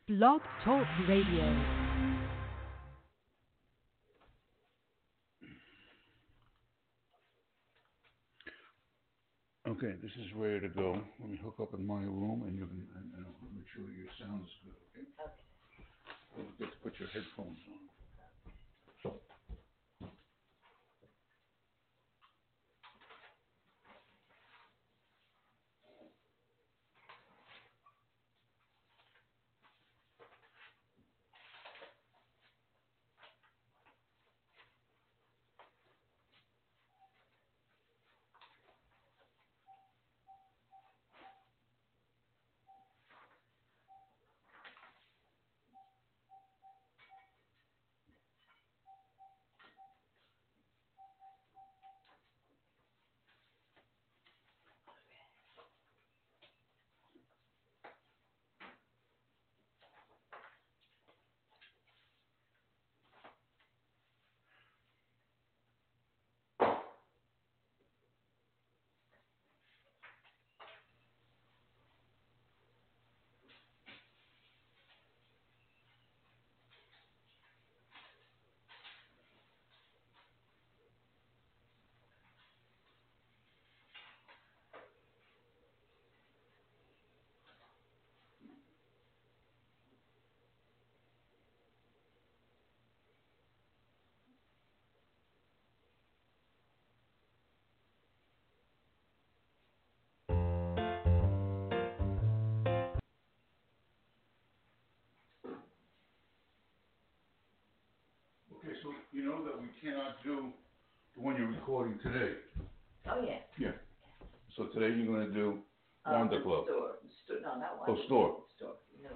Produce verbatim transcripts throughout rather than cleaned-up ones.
Blog Talk Radio. Okay, this is ready to go. Let me hook up in my room, and you can and, and I'll make sure your sound is good. Okay. Okay. Don't forget to put your headphones on. Okay, so you know that we cannot do the one you're recording today. Oh, yeah. Yeah. So today you're going to do Uh, Wonder the Club. Store. Store. No, not Oh, Wonder. store. Store. No.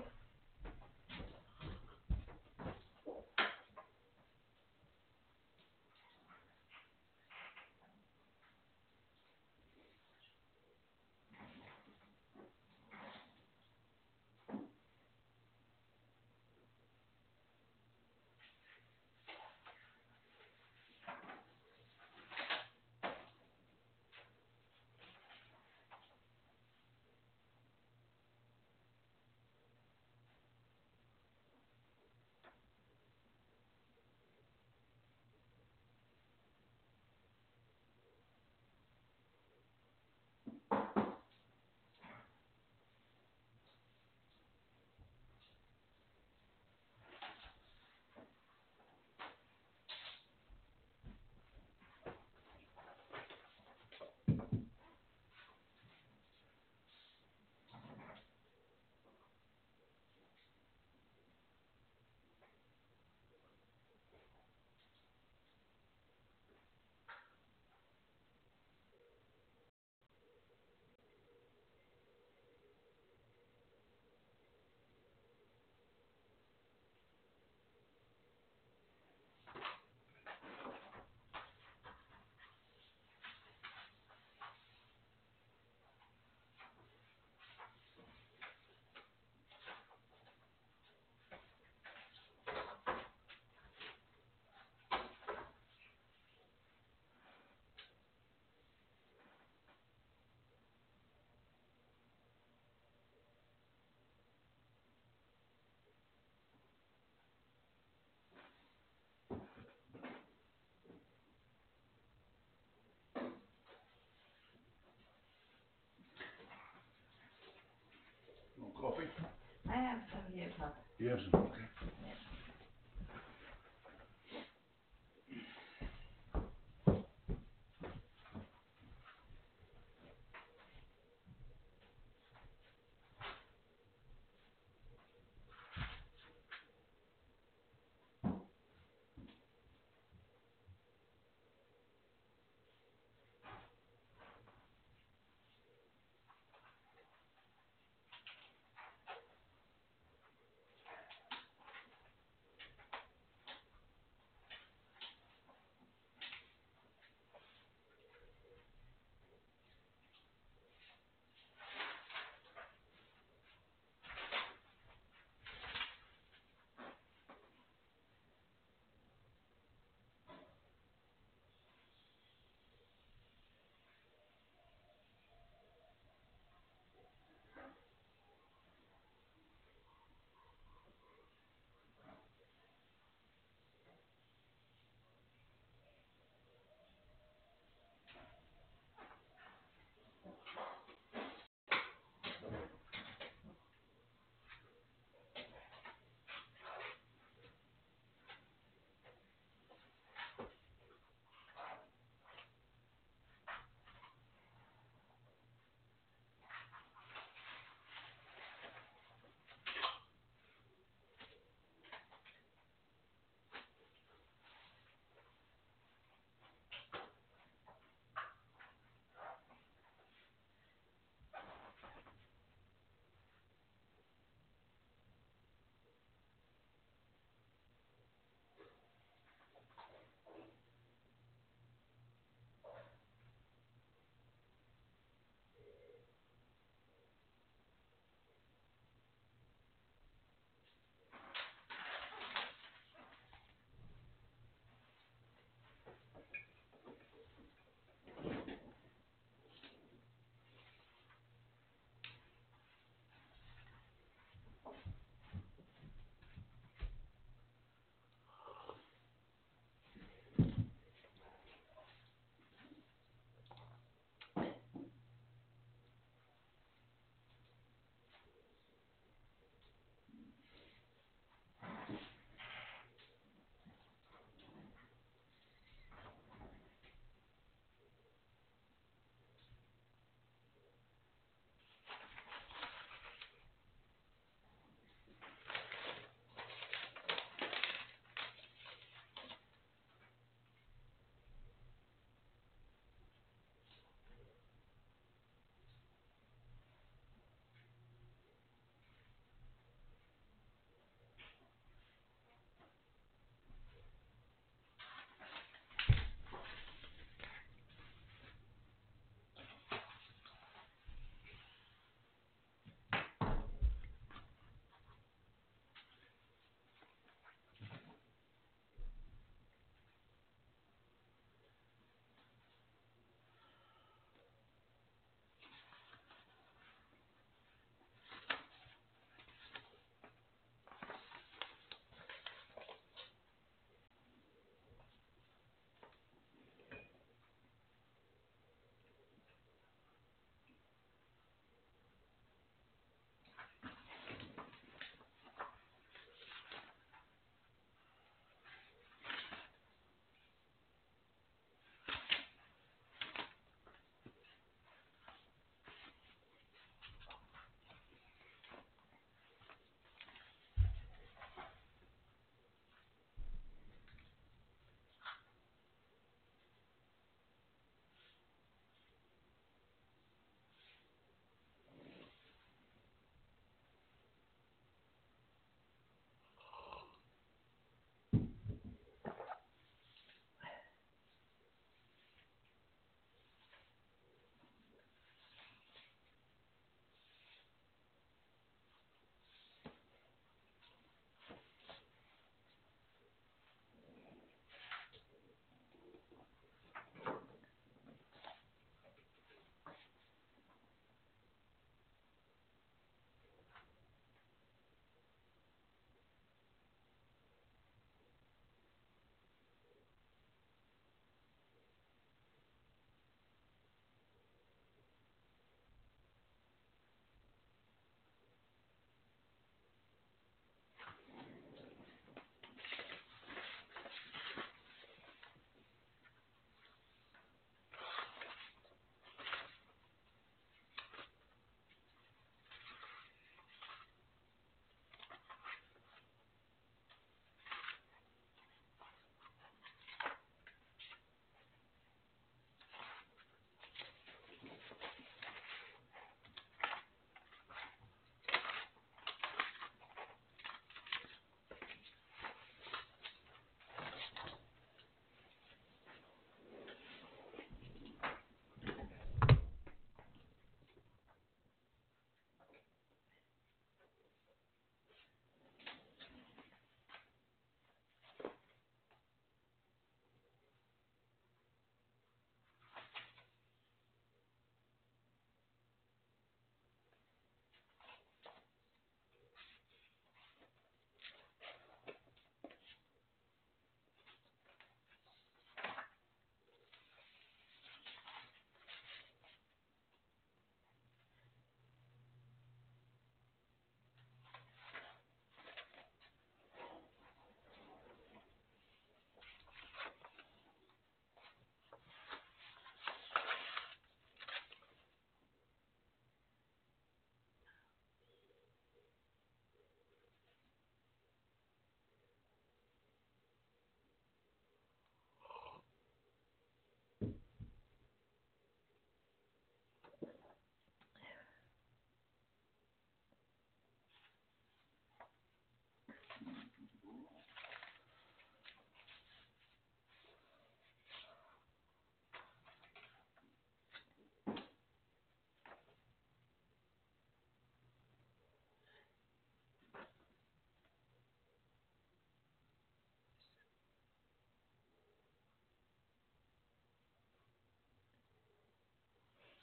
No coffee? I have some here, Papa. You have some, okay. Yeah.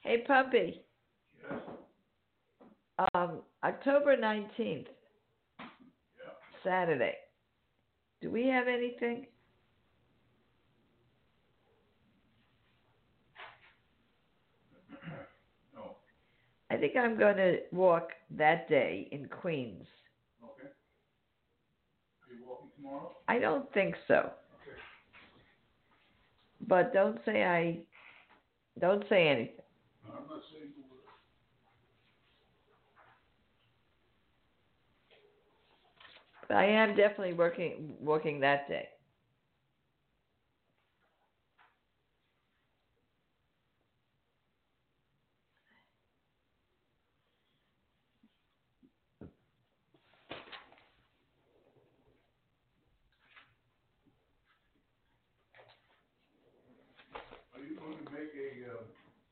Hey, Puppy. Yes. Um, October nineteenth, Yeah. Saturday. Do we have anything? No. I think I'm going to walk that day in Queens. Okay. Are you walking tomorrow? I don't think so. Okay. But don't say I. Don't say anything. No, I'm not saying a word. But I am definitely working walking that day. Are you going to make a, um,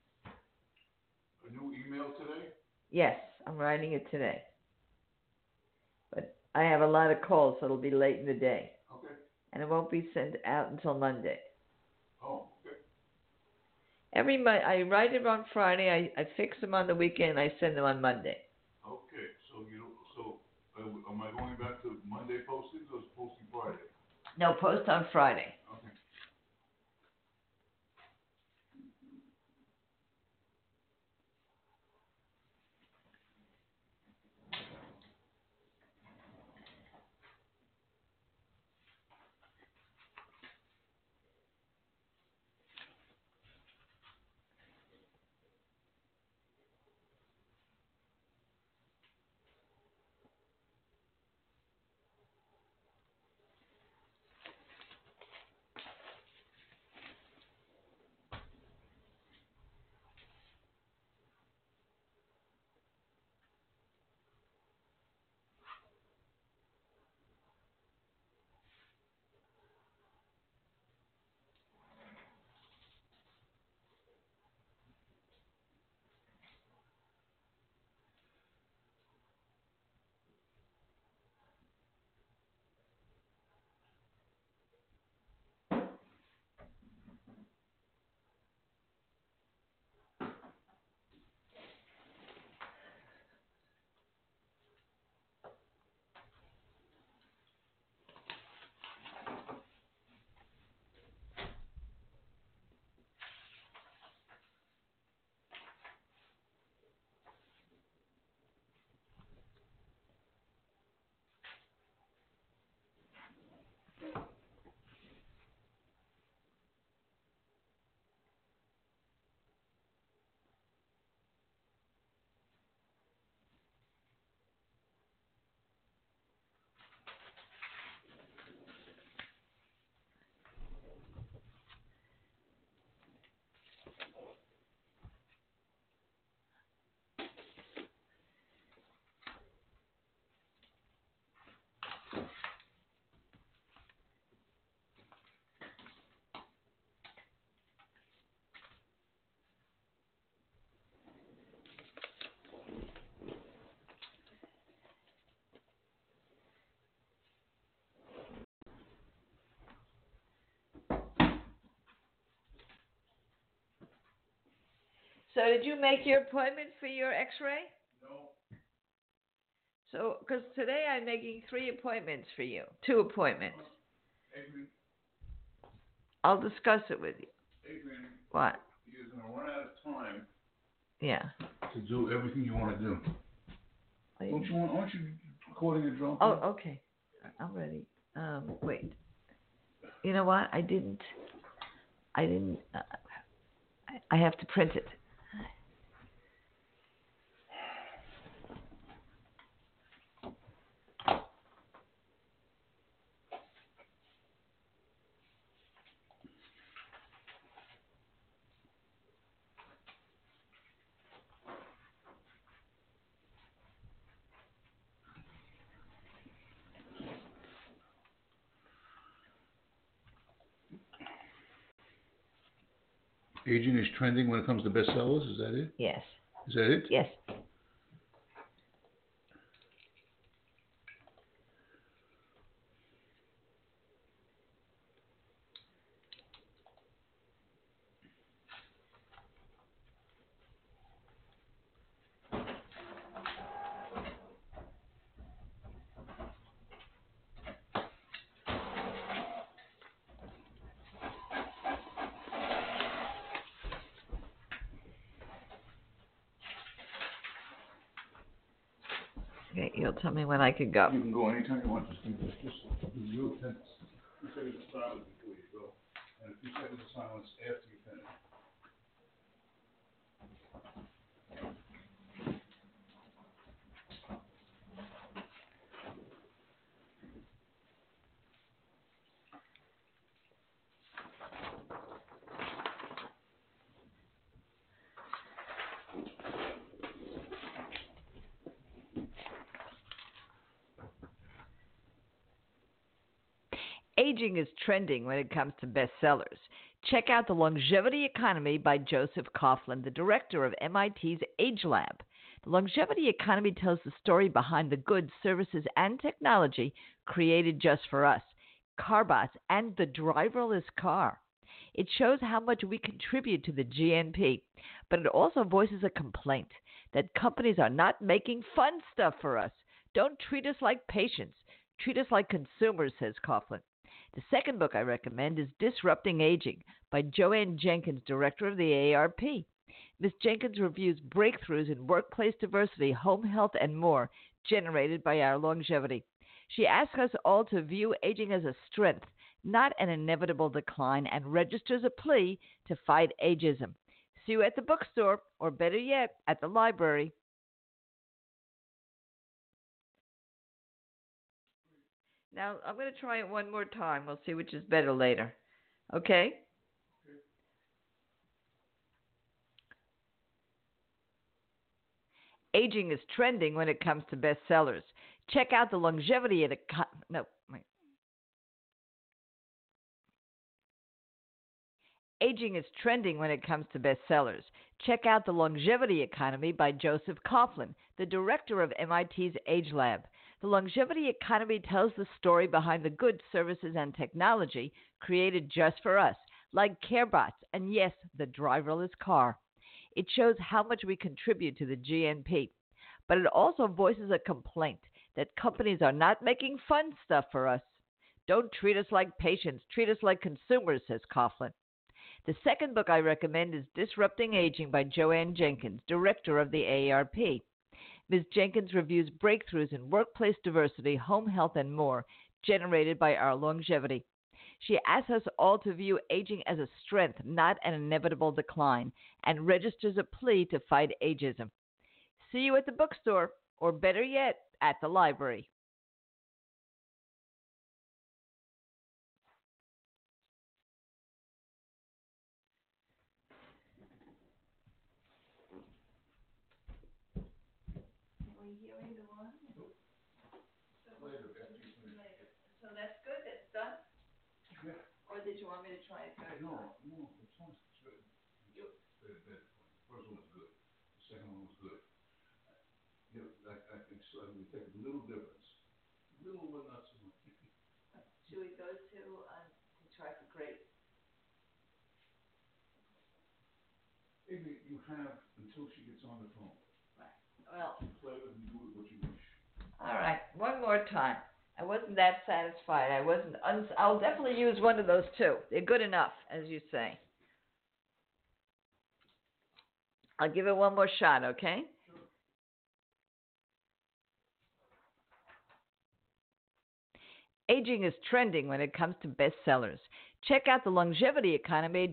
a new email today? Yes, I'm writing it today. But I have a lot of calls, so it'll be late in the day. Okay. And it won't be sent out until Monday. Oh, okay. Every mo- I write it on Friday, I, I fix them on the weekend, I send them on Monday. Okay, so you, so, uh, am I going back to Monday postings or is posting Friday? No, post on Friday. Okay. So did you make your appointment for your x-ray? No. So, because today I'm making three appointments for you. Two appointments. Adrian, I'll discuss it with you. Adrian, What? you're gonna run out of time Yeah. to do everything you wanna do. Are Don't you want, aren't you recording a drum? Oh, okay. I'm ready. Um, wait. You know what? I didn't. I didn't. Uh, I, I have to print it. Adrian is trending when it comes to bestsellers, is that it? Yes. Is that it? Yes. Okay, you'll tell me when I can go. You can go anytime you want. Just do this. Just do ten, two seconds of silence before you go, and a few seconds of silence after you finish. Aging is trending when it comes to bestsellers. Check out The Longevity Economy by Joseph Coughlin, the director of M I T's Age Lab. The Longevity Economy tells the story behind the goods, services, and technology created just for us, CarBots and the driverless car. It shows how much we contribute to the G N P, but it also voices a complaint that companies are not making fun stuff for us. Don't treat us like patients. Treat us like consumers, says Coughlin. The second book I recommend is Disrupting Aging by Joanne Jenkins, director of the A A R P. Miz Jenkins reviews breakthroughs in workplace diversity, home health, and more generated by our longevity. She asks us all to view aging as a strength, not an inevitable decline, and registers a plea to fight ageism. See you at the bookstore, or better yet, at the library. Now, I'm going to try it one more time. We'll see which is better later. Okay? Aging is trending when it comes to bestsellers. Check out The Longevity at a... No, wait. Aging is trending when it comes to bestsellers. Check out The Longevity Economy by Joseph Coughlin, the director of M I T's Age Lab. The Longevity Economy tells the story behind the goods, services, and technology created just for us, like CareBots and, yes, the driverless car. It shows how much we contribute to the G N P, but it also voices a complaint that companies are not making fun stuff for us. Don't treat us like patients, treat us like consumers, says Coughlin. The second book I recommend is Disrupting Aging by Joanne Jenkins, director of the A A R P. Miz Jenkins reviews breakthroughs in workplace diversity, home health, and more generated by our longevity. She asks us all to view aging as a strength, not an inevitable decline, and registers a plea to fight ageism. See you at the bookstore, or better yet, at the library. So that's good, that's done? Yeah. Or did you want me to try it third? No, no, this one's good. You, the, the first one was good. The second one was good. You know, I, I think so. I mean, take a little difference. Little, but not so much. Should we go to, uh, to try for grape? Maybe you have until she gets on the phone. Right. Well, Play with and do with what you wish. all right, one more time. I wasn't that satisfied. I wasn't. Uns- I'll definitely use one of those two. They're good enough, as you say. I'll give it one more shot, okay? Sure. Aging is trending when it comes to bestsellers. Check out The Longevity Economy.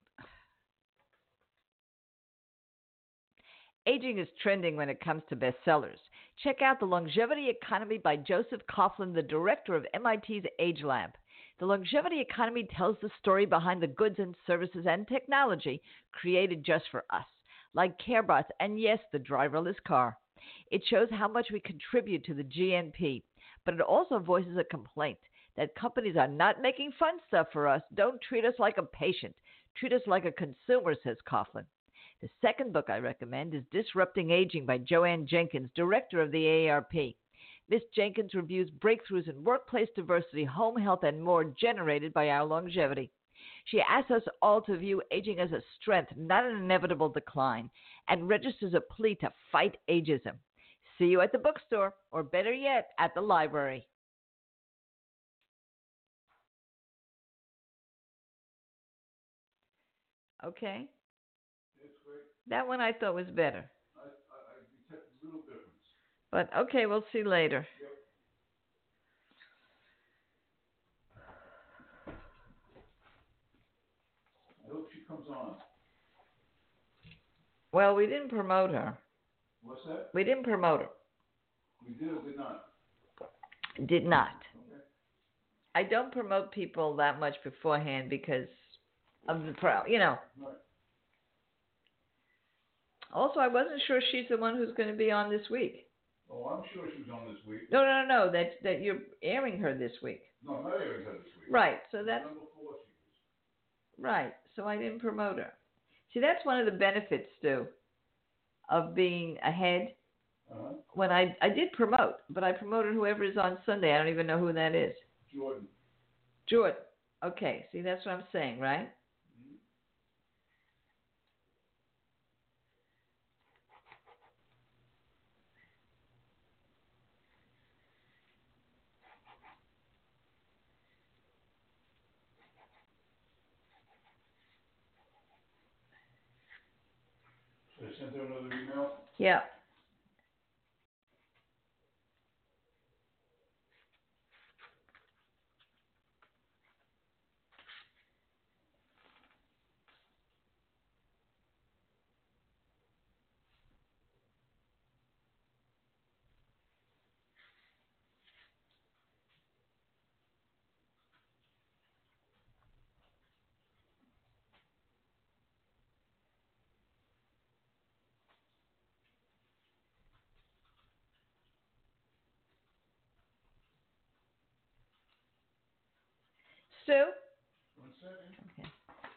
Aging is trending when it comes to bestsellers. Check out The Longevity Economy by Joseph Coughlin, the director of M I T's Age Lab. The Longevity Economy tells the story behind the goods and services and technology created just for us, like CareBots and, yes, the driverless car. It shows how much we contribute to the G N P, but it also voices a complaint that companies are not making fun stuff for us. Don't treat us like a patient. Treat us like a consumer, says Coughlin. The second book I recommend is Disrupting Aging by Joanne Jenkins, director of the A A R P. Miz Jenkins reviews breakthroughs in workplace diversity, home health, and more generated by our longevity. She asks us all to view aging as a strength, not an inevitable decline, and registers a plea to fight ageism. See you at the bookstore, or better yet, at the library. Okay? It's great. That one I thought was better. I, I, I detect a little difference. But okay, we'll see later. I hope she comes on. Well, we didn't promote her. What's that? We didn't promote her. We did or did not? Did not. Okay. I don't promote people that much beforehand because of the pro, you know. Right. Also, I wasn't sure she's the one who's going to be on this week. Oh, I'm sure she was on this week. No, no, no, no. That that you're airing her this week. No, I'm not airing her this week. Right. So that's Number four she was. right. So I didn't promote her. See, that's one of the benefits, Stu, of being ahead. Uh-huh. When I I did promote, but I promoted whoever is on Sunday. I don't even know who that is. Jordan. Jordan. Okay. See, that's what I'm saying, right? Mm-hmm. Should I send her another email? Yeah. Stu? One second. Okay.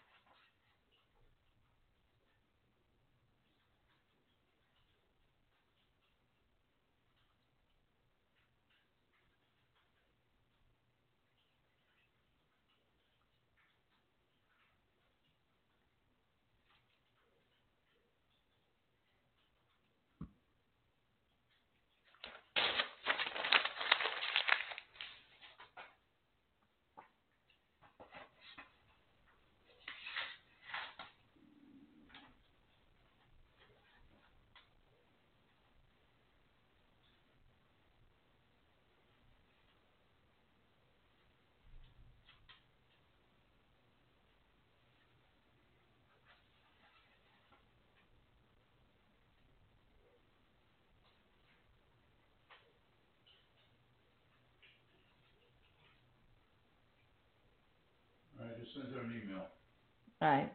All right, just send her an email. All right.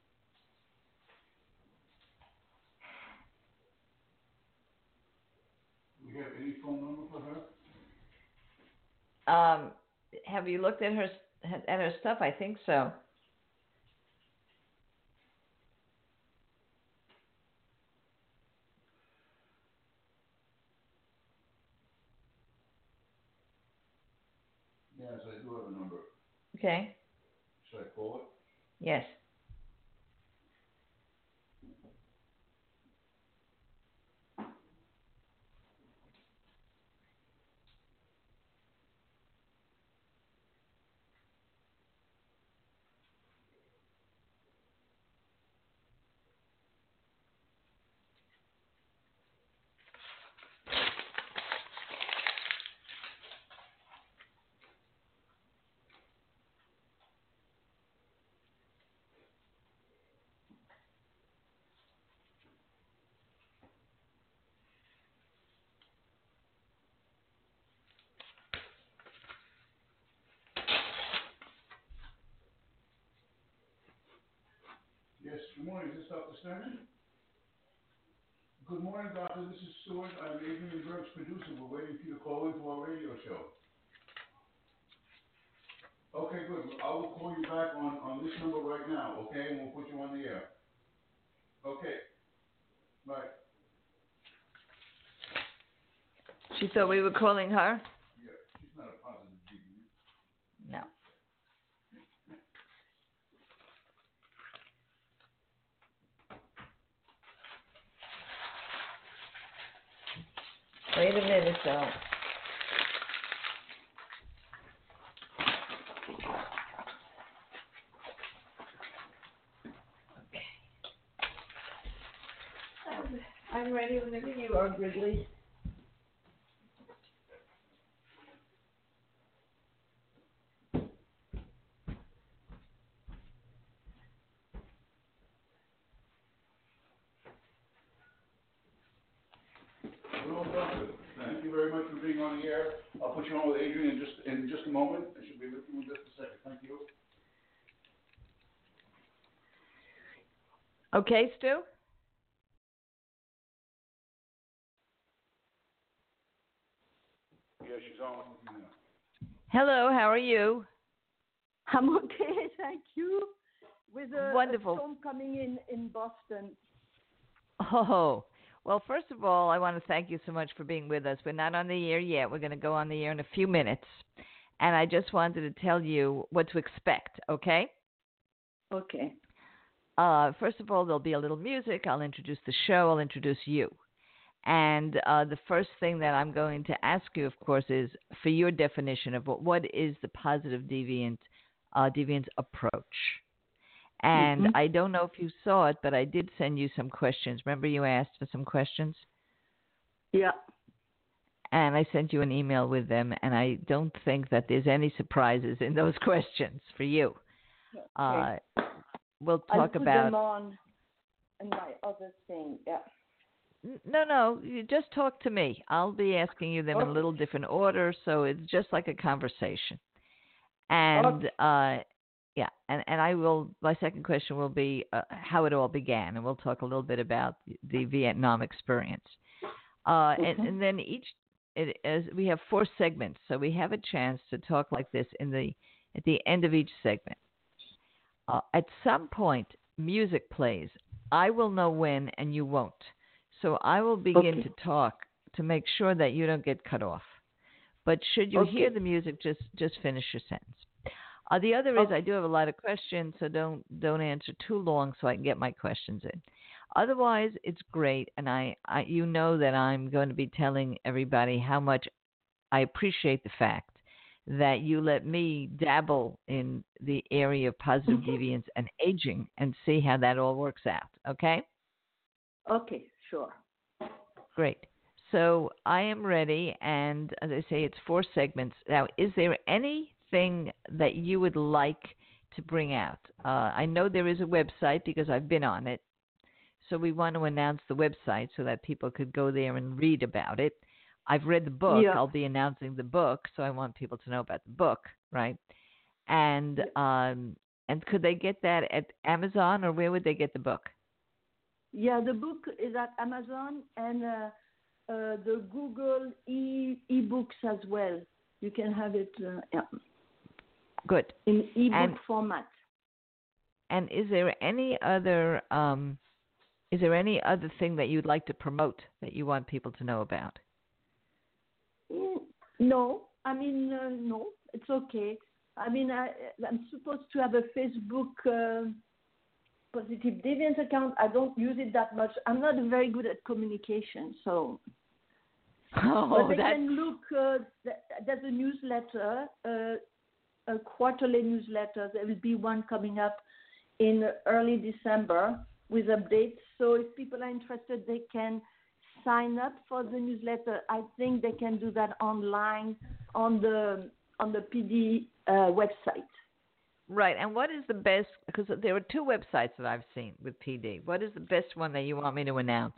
Do we have any phone number for her? Um, have you looked at her at her stuff? I think so. Yes, I do have a number. Okay. Should I call it? Yes. Yes, good morning. Is this Doctor Stanton? Good morning, doctor. This is Stuart. I'm Adrian Burke's producer. We're waiting for you to call into our radio show. Okay, good. I will call you back on, on this number right now, okay? And we'll put you on the air. Okay. Bye. She thought we were calling her? Yeah, she's not a positive G D. No. Wait a minute, though. Okay. I'm, I'm ready whenever you are, Gridley. welcome. Thank you very much for being on the air. I'll put you on with Adrian in just in just a moment. I should be with you in just a second. Thank you. Okay, Stu? Yeah, she's on with you now. Hello, how are you? I'm okay, thank you. With a, Wonderful. a storm coming in in Boston. Oh, well, first of all, I want to thank you so much for being with us. We're not on the air yet. We're going to go on the air in a few minutes. And I just wanted to tell you what to expect, okay? Okay. Uh, first of all, there'll be a little music. I'll introduce the show. I'll introduce you. And uh, the first thing that I'm going to ask you, of course, is for your definition of what, what is the positive deviant uh, deviance approach. And mm-hmm. I don't know if you saw it, but I did send you some questions. Remember you asked for some questions? Yeah. And I sent you an email with them, and I don't think that there's any surprises in those questions for you. Okay. Uh, we'll talk I'll put about... them on in my other thing, yeah. No, no, you just talk to me. I'll be asking you them okay. in a little different order, so it's just like a conversation. And... Okay. uh Yeah, and, and I will, my second question will be uh, how it all began, and we'll talk a little bit about the Vietnam experience. Uh, okay. and, and then each, it, as we have four segments, so we have a chance to talk like this in the at the end of each segment. Uh, at some point, music plays. I will know when, and you won't. So I will begin okay. to talk to make sure that you don't get cut off. But should you okay. hear the music, just just finish your sentence. Uh, the other is okay. I do have a lot of questions, so don't don't answer too long so I can get my questions in. Otherwise, it's great, and I, I you know that I'm going to be telling everybody how much I appreciate the fact that you let me dabble in the area of positive deviance and aging and see how that all works out, okay? Okay, sure. Great. So I am ready, and as I say, it's four segments. Now, is there anything that you would like to bring out? Uh, I know there is a website because I've been on it. So we want to announce the website so that people could go there and read about it. I've read the book. Yeah. I'll be announcing the book, so I want people to know about the book, right? And um, and could they get that at Amazon, or where would they get the book? Yeah, the book is at Amazon and uh, uh, the Google e ebooks as well. You can have it uh, yeah. Good. in ebook and, format. And is there any other um, is there any other thing that you'd like to promote that you want people to know about? Mm, no, I mean uh, no, it's okay. I mean I, I'm supposed to have a Facebook uh, Positive Deviance account. I don't use it that much. I'm not very good at communication, so. Oh, but they that's... can look. Uh, there's a newsletter, uh, a quarterly newsletter. There will be one coming up in early December with updates. So if people are interested, they can sign up for the newsletter. I think they can do that online on the on the P D uh, website. Right. And what is the best? Because there are two websites that I've seen with P D. What is the best one that you want me to announce?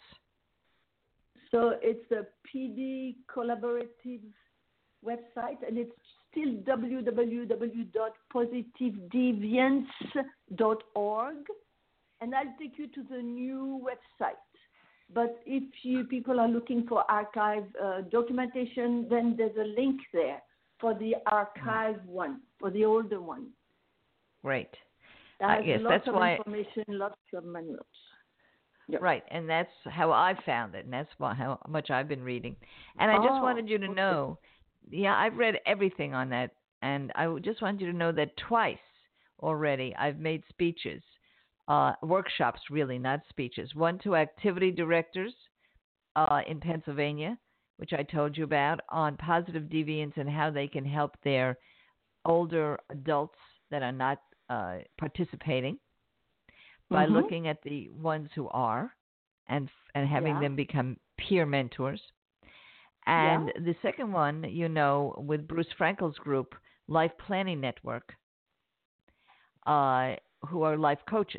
So it's the P D Collaborative website, and it's still w w w dot positive deviance dot org. And I'll take you to the new website. But if you people are looking for archive uh, documentation, then there's a link there for the archive mm. one, for the older one. Great. That has uh, yes, lots that's of why information, lots of manuals. Yep. Right, and that's how I found it, and that's why, how much I've been reading. And I oh, just wanted you to okay. know, yeah, I've read everything on that, and I just wanted you to know that twice already I've made speeches, uh, workshops really, not speeches. One to activity directors uh, in Pennsylvania, which I told you about, on positive deviance and how they can help their older adults that are not uh, participating. By mm-hmm. looking at the ones who are and and having yeah. them become peer mentors. And yeah. the second one, you know, with Bruce Frankel's group, Life Planning Network, uh, who are life coaches.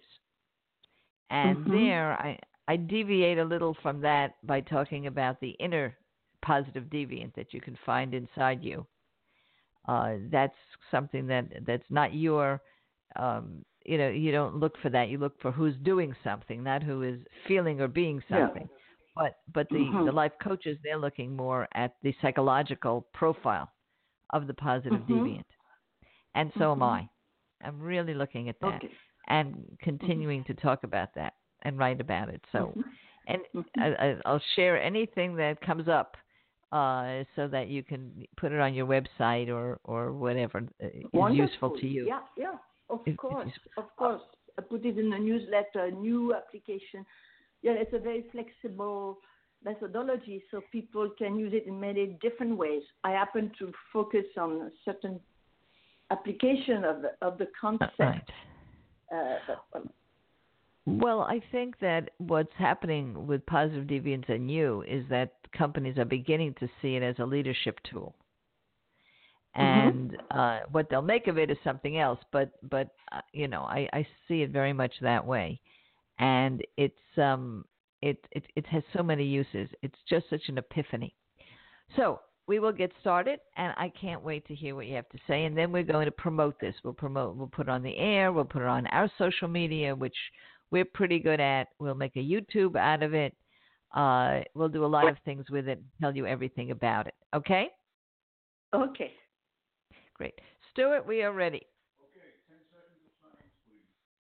And mm-hmm. there, I, I deviate a little from that by talking about the inner positive deviant that you can find inside you. Uh, that's something that that's not your, um, you know, you don't look for that. You look for who's doing something, not who is feeling or being something. Yeah. But but the, mm-hmm. the life coaches, they're looking more at the psychological profile of the positive mm-hmm. deviant. And so mm-hmm. am I. I'm really looking at that okay. and continuing mm-hmm. to talk about that and write about it. So, mm-hmm. and mm-hmm. I, I'll share anything that comes up uh, so that you can put it on your website or, or whatever is Wonderful. useful to you. Yeah, yeah, of If, course, if of course. I put it in a newsletter, a new application. Yeah, it's a very flexible methodology, so people can use it in many different ways. I happen to focus on a certain application of the, of the concept. Right. Uh, but, um, Well, I think that what's happening with positive deviance and you is that companies are beginning to see it as a leadership tool. And mm-hmm. uh, what they'll make of it is something else. But, but uh, you know, I, I see it very much that way. And it's um, it, it, it has so many uses. It's just such an epiphany. So we will get started, and I can't wait to hear what you have to say. And then we're going to promote this. We'll promote. We'll put it on the air. We'll put it on our social media, which we're pretty good at. We'll make a YouTube out of it. Uh, we'll do a lot of things with it, tell you everything about it. Okay? Okay. Great. Stuart, we are ready. Okay, ten seconds of silence, please.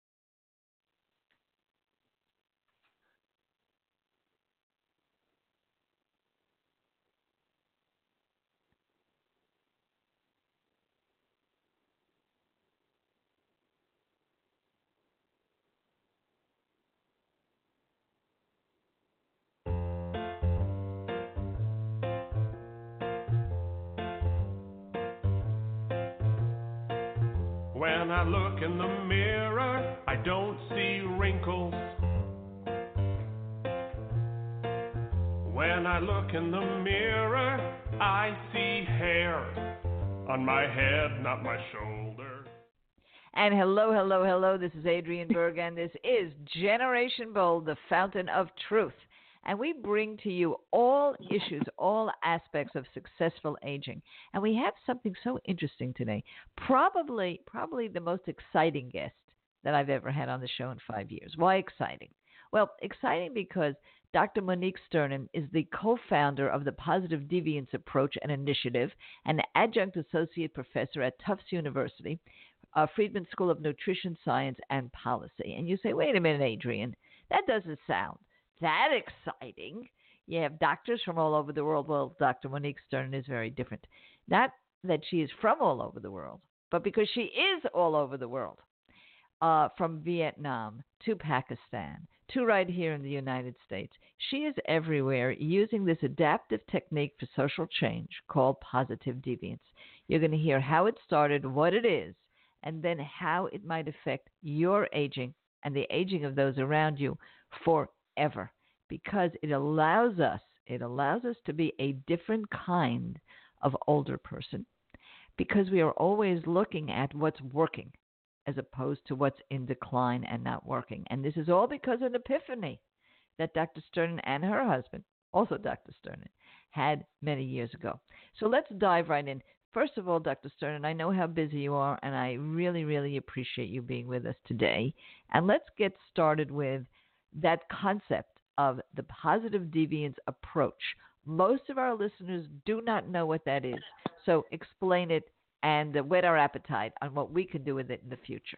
When I look in the mirror, I don't see wrinkles. When I look in the mirror, I see hair on my head, not my shoulder. And hello, hello, hello. This is Adrienne Berg, and this is Generation Bold, the fountain of truth. And we bring to you all issues, all aspects of successful aging. And we have something so interesting today. Probably, probably the most exciting guest that I've ever had on the show in five years. Why exciting? Well, exciting because Doctor Monique Sternin is the co-founder of the Positive Deviance Approach and Initiative and adjunct associate professor at Tufts University, uh, Friedman School of Nutrition Science and Policy. And you say, wait a minute, Adrienne, that doesn't sound that exciting. You have doctors from all over the world. Well, Doctor Monique Sternin is very different. Not that she is from all over the world, but because she is all over the world, uh, from Vietnam to Pakistan to right here in the United States. She is everywhere using this adaptive technique for social change called positive deviance. You're going to hear how it started, what it is, and then how it might affect your aging and the aging of those around you for ever, because it allows us, it allows us to be a different kind of older person, because we are always looking at what's working as opposed to what's in decline and not working. And this is all because of an epiphany that Doctor Sternin and her husband, also Doctor Sternin, had many years ago. So let's dive right in. First of all, Doctor Sternin, I know how busy you are, and I really, really appreciate you being with us today. And let's get started with that concept of the positive deviance approach. Most of our listeners do not know what that is. So explain it and uh, whet our appetite on what we can do with it in the future.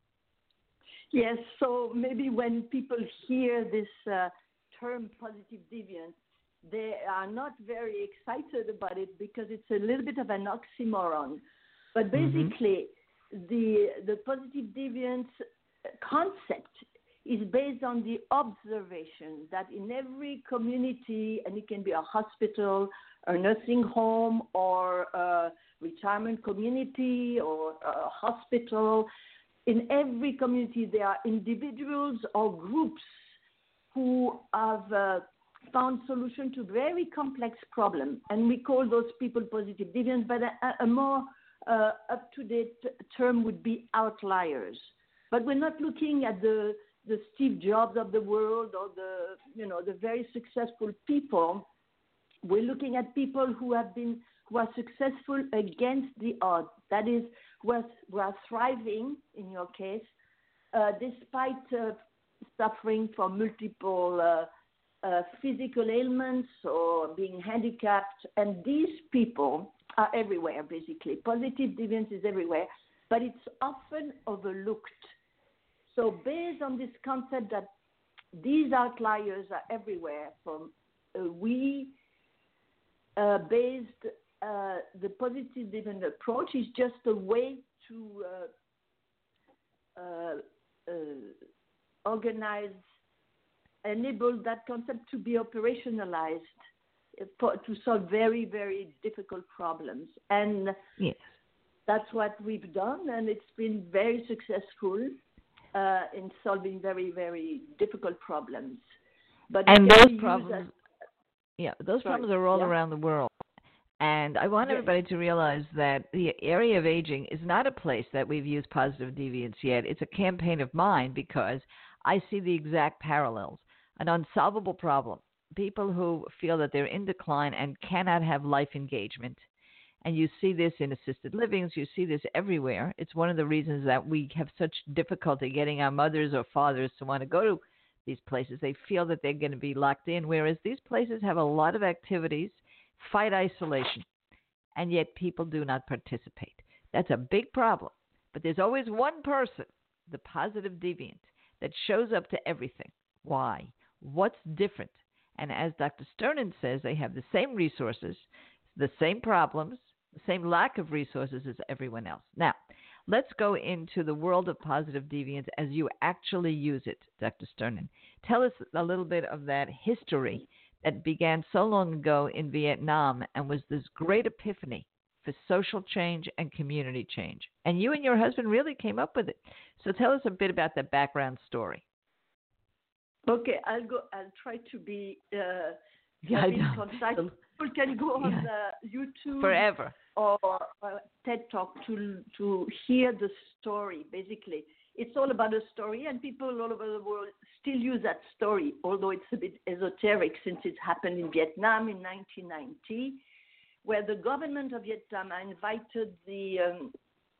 Yes, so maybe when people hear this uh, term positive deviance, they are not very excited about it because it's a little bit of an oxymoron. But basically, mm-hmm. the the positive deviance concept is based on the observation that in every community, and it can be a hospital, a nursing home, or a retirement community, or a hospital, in every community there are individuals or groups who have uh, found solution to very complex problems, and we call those people positive deviants, but a, a more uh, up-to-date term would be outliers. But we're not looking at the the Steve Jobs of the world or the, you know, the very successful people. we're looking at people who have been who are successful against the odds. That is, who are, who are thriving in your case, uh, despite uh, suffering from multiple uh, uh, physical ailments or being handicapped. And these people are everywhere, basically. Positive deviance is everywhere, but it's often overlooked. So based on this concept that these outliers are everywhere, from uh, we uh, based uh, the positive deviant approach is just a way to uh, uh, uh, organize, enable that concept to be operationalized for, to solve very, very difficult problems. And yes. That's what we've done, and it's been very successful uh, in solving very, very difficult problems. But and those problems, as, yeah, those sorry, problems are all yeah. around the world. And I want Yes. everybody to realize that the area of aging is not a place that we've used positive deviance yet. It's a campaign of mine because I see the exact parallels. An unsolvable problem. People who feel that they're in decline and cannot have life engagement. And you see this in assisted livings. You see this everywhere. It's one of the reasons that we have such difficulty getting our mothers or fathers to want to go to these places. They feel that they're going to be locked in, whereas these places have a lot of activities, fight isolation, and yet people do not participate. That's a big problem. But there's always one person, the positive deviant, that shows up to everything. Why? What's different? And as Doctor Sternin says, they have the same resources, the same problems, the same lack of resources as everyone else. Now, let's go into the world of positive deviance as you actually use it, Doctor Sternin. Tell us a little bit of that history that began so long ago in Vietnam and was this great epiphany for social change and community change. And you and your husband really came up with it. So tell us a bit about the background story. Okay, I'll go. I'll try to be uh, Yeah, I know. concise. People can go on Yeah. uh, YouTube Forever. or uh, TED Talk to to hear the story. Basically, it's all about a story, and people all over the world still use that story, although it's a bit esoteric since it happened in Vietnam in nineteen ninety, where the government of Vietnam invited the um,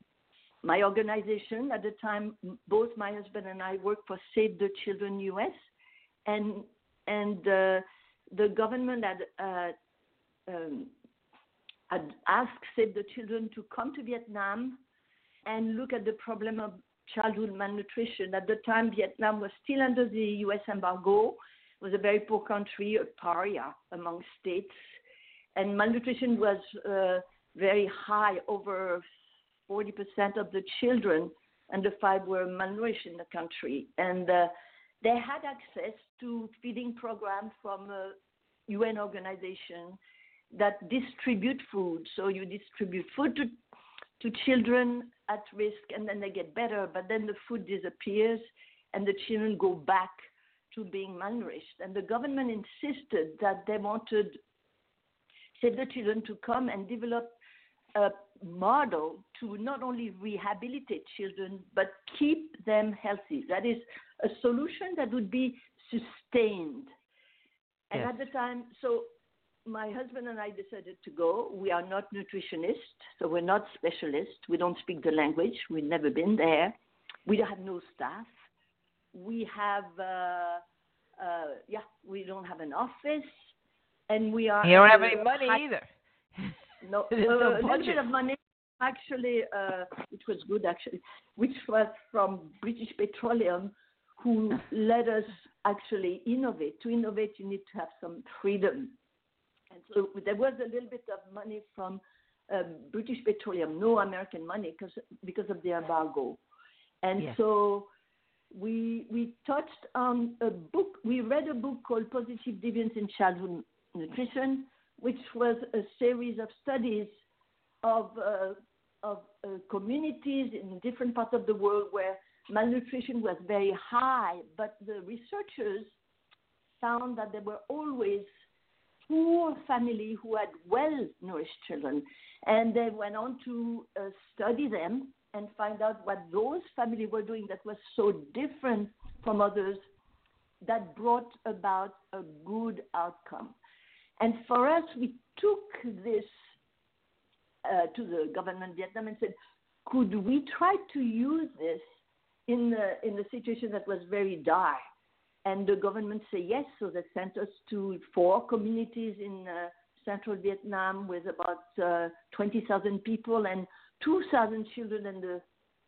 my organization at the time. Both my husband and I worked for Save the Children U S, and and uh, the government had uh, um, had asked Save the Children to come to Vietnam and look at the problem of childhood malnutrition. At the time, Vietnam was still under the U S embargo. It was a very poor country, a pariah among states, and malnutrition was uh, very high. Over forty percent of the children under five were malnourished in the country, and uh, they had access to feeding programs from a U N organization that distribute food. So you distribute food to to children at risk, and then they get better, but then the food disappears, and the children go back to being malnourished. And the government insisted that they wanted Save the Children to come and develop a model to not only rehabilitate children, but keep them healthy. That is a solution that would be sustained. And Yes. at the time, so my husband and I decided to go. We are not nutritionists, so we're not specialists. We don't speak the language. We've never been there. We have no staff. We have, uh, uh, yeah, we don't have an office, and we are. You don't have uh, any money high- either. No, There's uh, no a little budget. bit of money, actually, uh, which was good, actually, which was from British Petroleum, who let us actually innovate. To innovate, you need to have some freedom. And so there was a little bit of money from um, British Petroleum, no American money, because because of the embargo. And Yes. so we we touched on a book. We read a book called Positive Deviance in Childhood Nutrition, which was a series of studies of uh, of uh, communities in different parts of the world where malnutrition was very high, but the researchers found that there were always poor families who had well-nourished children, and they went on to uh, study them and find out what those families were doing that was so different from others that brought about a good outcome. And for us, we took this uh, to the government of Vietnam and said, could we try to use this in the, in the situation that was very dire? And the government said yes, so they sent us to four communities in uh, central Vietnam with about uh, twenty thousand people and two thousand children and the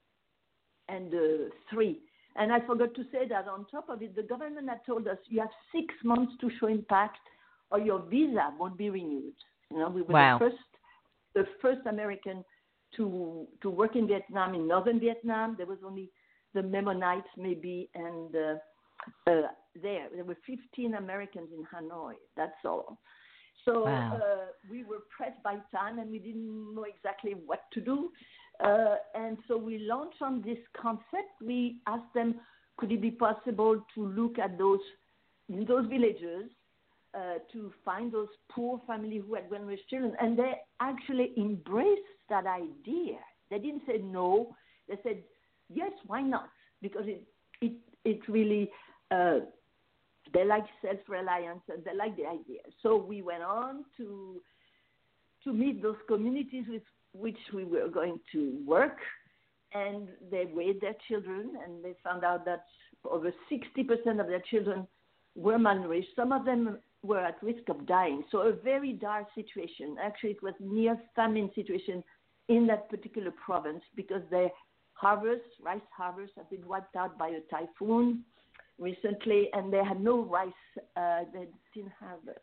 and uh, three. And I forgot to say that on top of it, the government had told us you have six months to show impact or your visa won't be renewed. You know, we were wow. the first, the first American to to work in Vietnam, in northern Vietnam. There was only the Mennonites maybe, and uh, uh, there. There were fifteen Americans in Hanoi, that's all. So wow. uh, we were pressed by time and we didn't know exactly what to do. Uh, and so we launched on this concept. We asked them, could it be possible to look at those, in those villages, uh, to find those poor families who had well-raised children. And they actually embraced that idea. They didn't say no. They said, yes, why not? Because it, it, it really, uh, they like self-reliance and they like the idea. So we went on to to meet those communities with which we were going to work, and they weighed their children, and they found out that over sixty percent of their children were malnourished. Some of them were at risk of dying. So a very dire situation. Actually, it was near famine situation in that particular province because their harvests, rice harvests, have been wiped out by a typhoon recently, and they had no rice. Uh, they didn't have uh,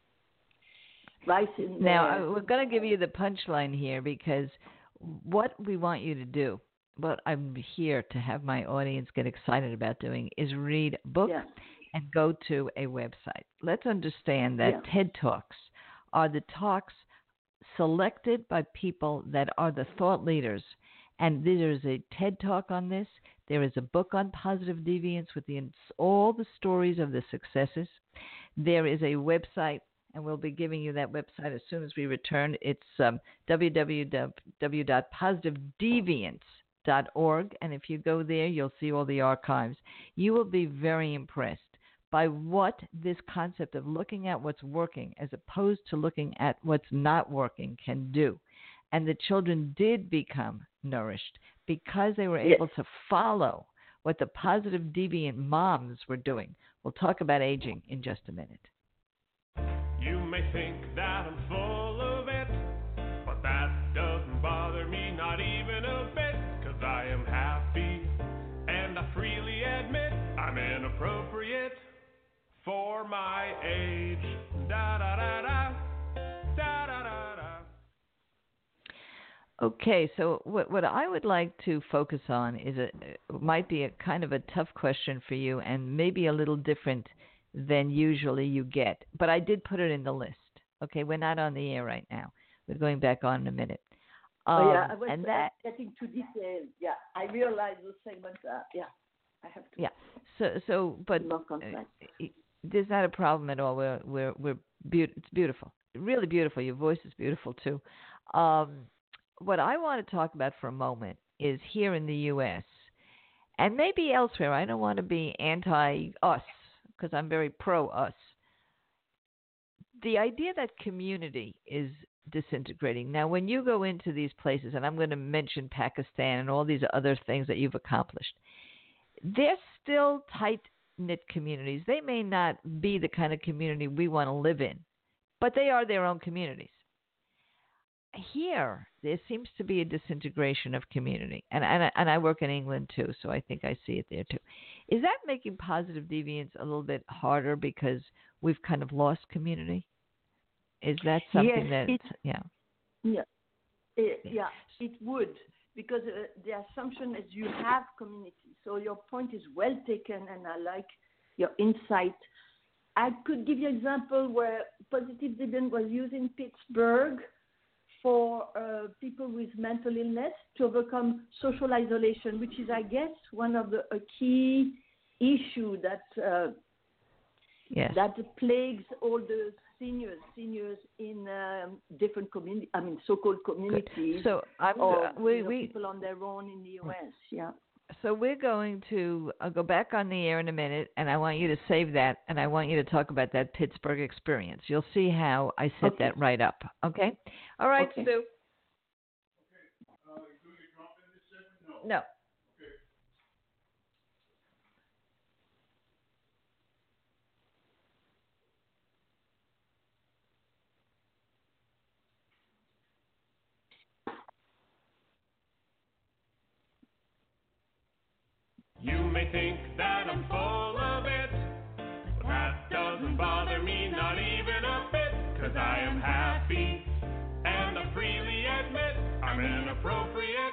rice in Now, their... we're going to give you the punchline here because what we want you to do, what I'm here to have my audience get excited about doing, is read a book Yeah. and go to a website. Let's understand that Yeah. TED Talks are the talks selected by people that are the thought leaders. And there is a TED Talk on this. There is a book on positive deviance with the, all the stories of the successes. There is a website, and we'll be giving you that website as soon as we return. It's um, w w w dot positive deviance dot org. And if you go there, you'll see all the archives. You will be very impressed by what this concept of looking at what's working as opposed to looking at what's not working can do. And the children did become nourished because they were Yes. able to follow what the positive deviant moms were doing. We'll talk about aging in just a minute. You may think that I'm full of it, but that doesn't bother me, not even a bit, 'cause I am happy, and I freely admit I'm inappropriate for my age. Da da da da, da da da da. Okay, so what what I would like to focus on is a might be a kind of a tough question for you, and maybe a little different than usually you get. But I did put it in the list. Okay, we're not on the air right now. We're going back on in a minute. Um, oh, yeah, I was and uh, that getting too detailed. Yeah, I realize those segments are, yeah, I have to yeah. So so but be more concise. uh, there's not a problem at all. We're we're we're be- it's beautiful, really beautiful. Your voice is beautiful too. Um, what I want to talk about for a moment is here in the U S and maybe elsewhere. I don't want to be anti-us because I'm very pro-us. The idea that community is disintegrating. Now, when you go into these places, and I'm going to mention Pakistan and all these other things that you've accomplished, they're still tight-knit communities. They may not be the kind of community we want to live in, but they are their own communities. Here, there seems to be a disintegration of community, and and I, and I work in England too, so I think I see it there too. Is that making positive deviance a little bit harder because we've kind of lost community? Is that something Yes, that it, yeah yeah, it, yeah, it would, because uh, the assumption is you have community. So your point is well taken, and I like your insight. I could give you an example where positive deviance was used in Pittsburgh for uh, people with mental illness to overcome social isolation, which is, I guess, one of the a key issue that uh, yes that plagues all the seniors, seniors in um, different community. I mean, so-called communities. Good. So I'm or uh, we you know, we people on their own in the U S. Yeah. So we're going to uh, go back on the air in a minute, and I want you to save that, and I want you to talk about that Pittsburgh experience. You'll see how I set Okay. that right up. Okay? All right, Okay. Stu. Uh, you doing a drop in this segment? No. No. Okay. You may think that I'm full of it, but that doesn't bother me not even a bit, 'cause I am happy, and I freely admit I'm inappropriate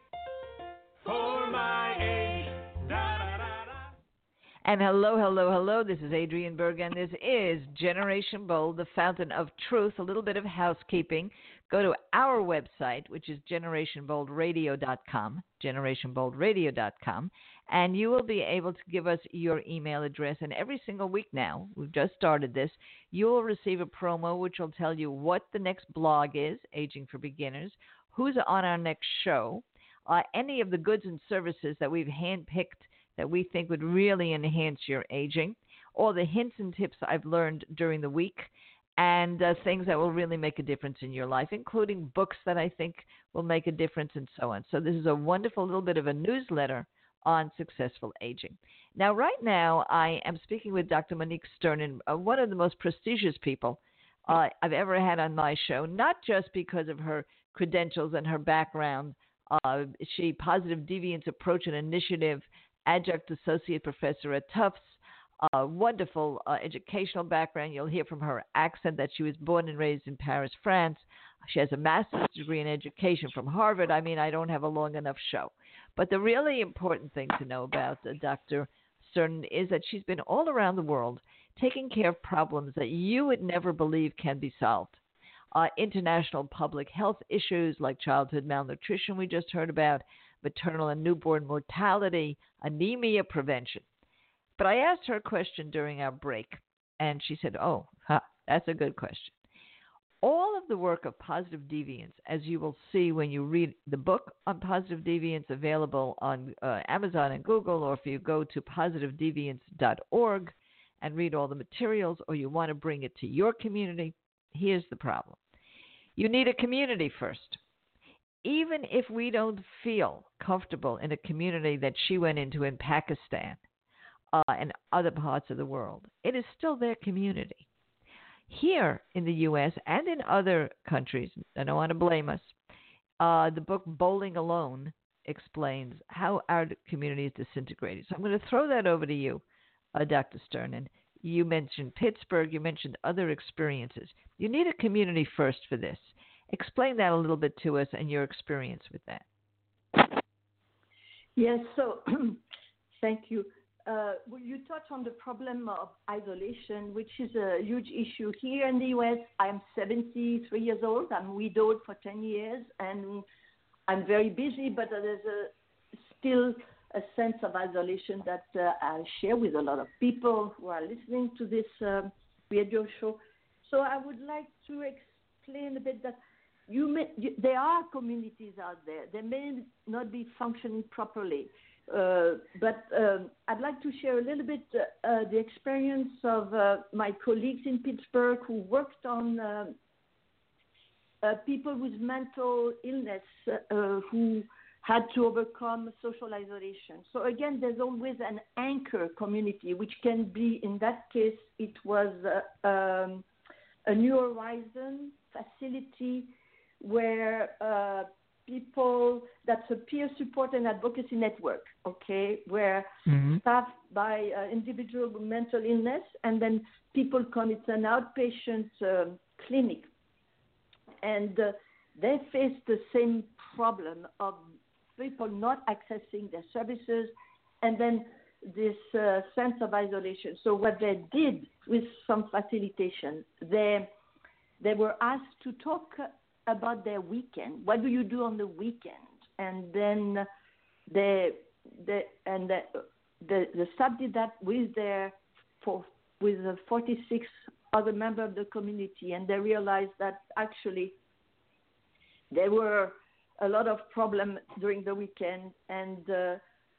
for my age. Da, da, da, da. And hello, hello, hello. This is Adrienne Berg, and this is Generation Bold, the fountain of truth. A little bit of housekeeping. Go to our website, which is generation bold radio dot com, generation bold radio dot com, and you will be able to give us your email address. And every single week now, we've just started this, you will receive a promo which will tell you what the next blog is, Aging for Beginners, who's on our next show, uh, any of the goods and services that we've handpicked that we think would really enhance your aging, all the hints and tips I've learned during the week, and uh, things that will really make a difference in your life, including books that I think will make a difference and so on. So this is a wonderful little bit of a newsletter on successful aging. Now, right now, I am speaking with Doctor Monique Sternin, uh, one of the most prestigious people uh, I've ever had on my show, not just because of her credentials and her background. Uh, she Positive Deviance Approach and Initiative, adjunct associate professor at Tufts, uh, wonderful uh, educational background. You'll hear from her accent that she was born and raised in Paris, France. She has a master's degree in education from Harvard. I mean, I don't have a long enough show. But the really important thing to know about uh, Doctor Sternin is that she's been all around the world taking care of problems that you would never believe can be solved. Uh, international public health issues like childhood malnutrition we just heard about, maternal and newborn mortality, anemia prevention. But I asked her a question during our break, and she said, oh, huh, that's a good question. All of the work of Positive Deviance, as you will see when you read the book on Positive Deviance, available on uh, Amazon and Google, or if you go to positive deviance dot org and read all the materials, or you want to bring it to your community, here's the problem. You need a community first. Even if we don't feel comfortable in a community that she went into in Pakistan uh, and other parts of the world, it is still their community. Here in the U S and in other countries, I don't want to blame us, uh, the book Bowling Alone explains how our community is disintegrated. So I'm going to throw that over to you, uh, Doctor Sternin. You mentioned Pittsburgh. You mentioned other experiences. You need a community first for this. Explain that a little bit to us and your experience with that. Yes, so thank you. Uh, well, you touched on the problem of isolation, which is a huge issue here in the U S. I'm seventy-three years old. I'm widowed for ten years, and I'm very busy, but there's a, still a sense of isolation that uh, I share with a lot of people who are listening to this uh, radio show. So I would like to explain a bit that you may, you, there are communities out there. They may not be functioning properly. Uh, but um, I'd like to share a little bit uh, uh, the experience of uh, my colleagues in Pittsburgh who worked on uh, uh, people with mental illness uh, who had to overcome social isolation. So again, there's always an anchor community, which can be, in that case, it was uh, um, a New Horizon facility where uh, people, that's a peer support and advocacy network, okay, where mm-hmm. staffed by uh, individual with mental illness, and then people come, it's an outpatient um, clinic. And uh, they face the same problem of people not accessing their services, and then this uh, sense of isolation. So what they did with some facilitation, they, they were asked to talk about their weekend. What do you do on the weekend? And then they, they and the, the, the staff did that with their for, with the forty-six other members of the community, and they realized that actually there were a lot of problems during the weekend, and uh,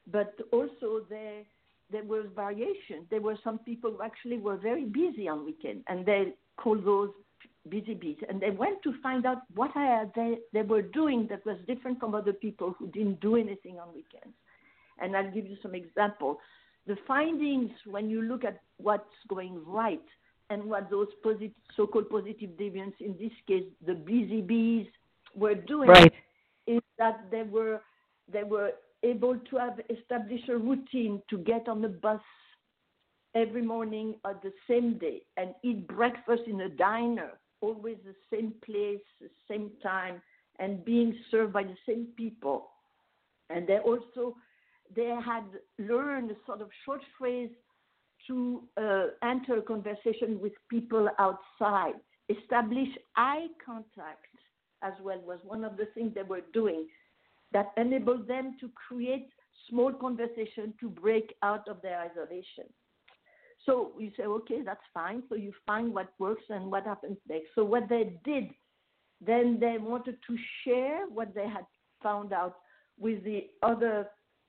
but also there there was variation. There were some people who actually were very busy on weekend, and they called those busy bees. And they went to find out what they, they were doing that was different from other people who didn't do anything on weekends. And I'll give you some examples. The findings, when you look at what's going right and what those positive, so-called positive deviants, in this case, the busy bees, were doing, right. is that they were they were able to have established a routine to get on the bus every morning at the same day and eat breakfast in a diner, always the same place, the same time, and being served by the same people. And they also, they had learned a sort of short phrase to uh, enter a conversation with people outside. Establish eye contact as well was one of the things they were doing that enabled them to create small conversation to break out of their isolation. So you say, okay, that's fine. So you find what works and what happens next. So what they did, then they wanted to share what they had found out with the other,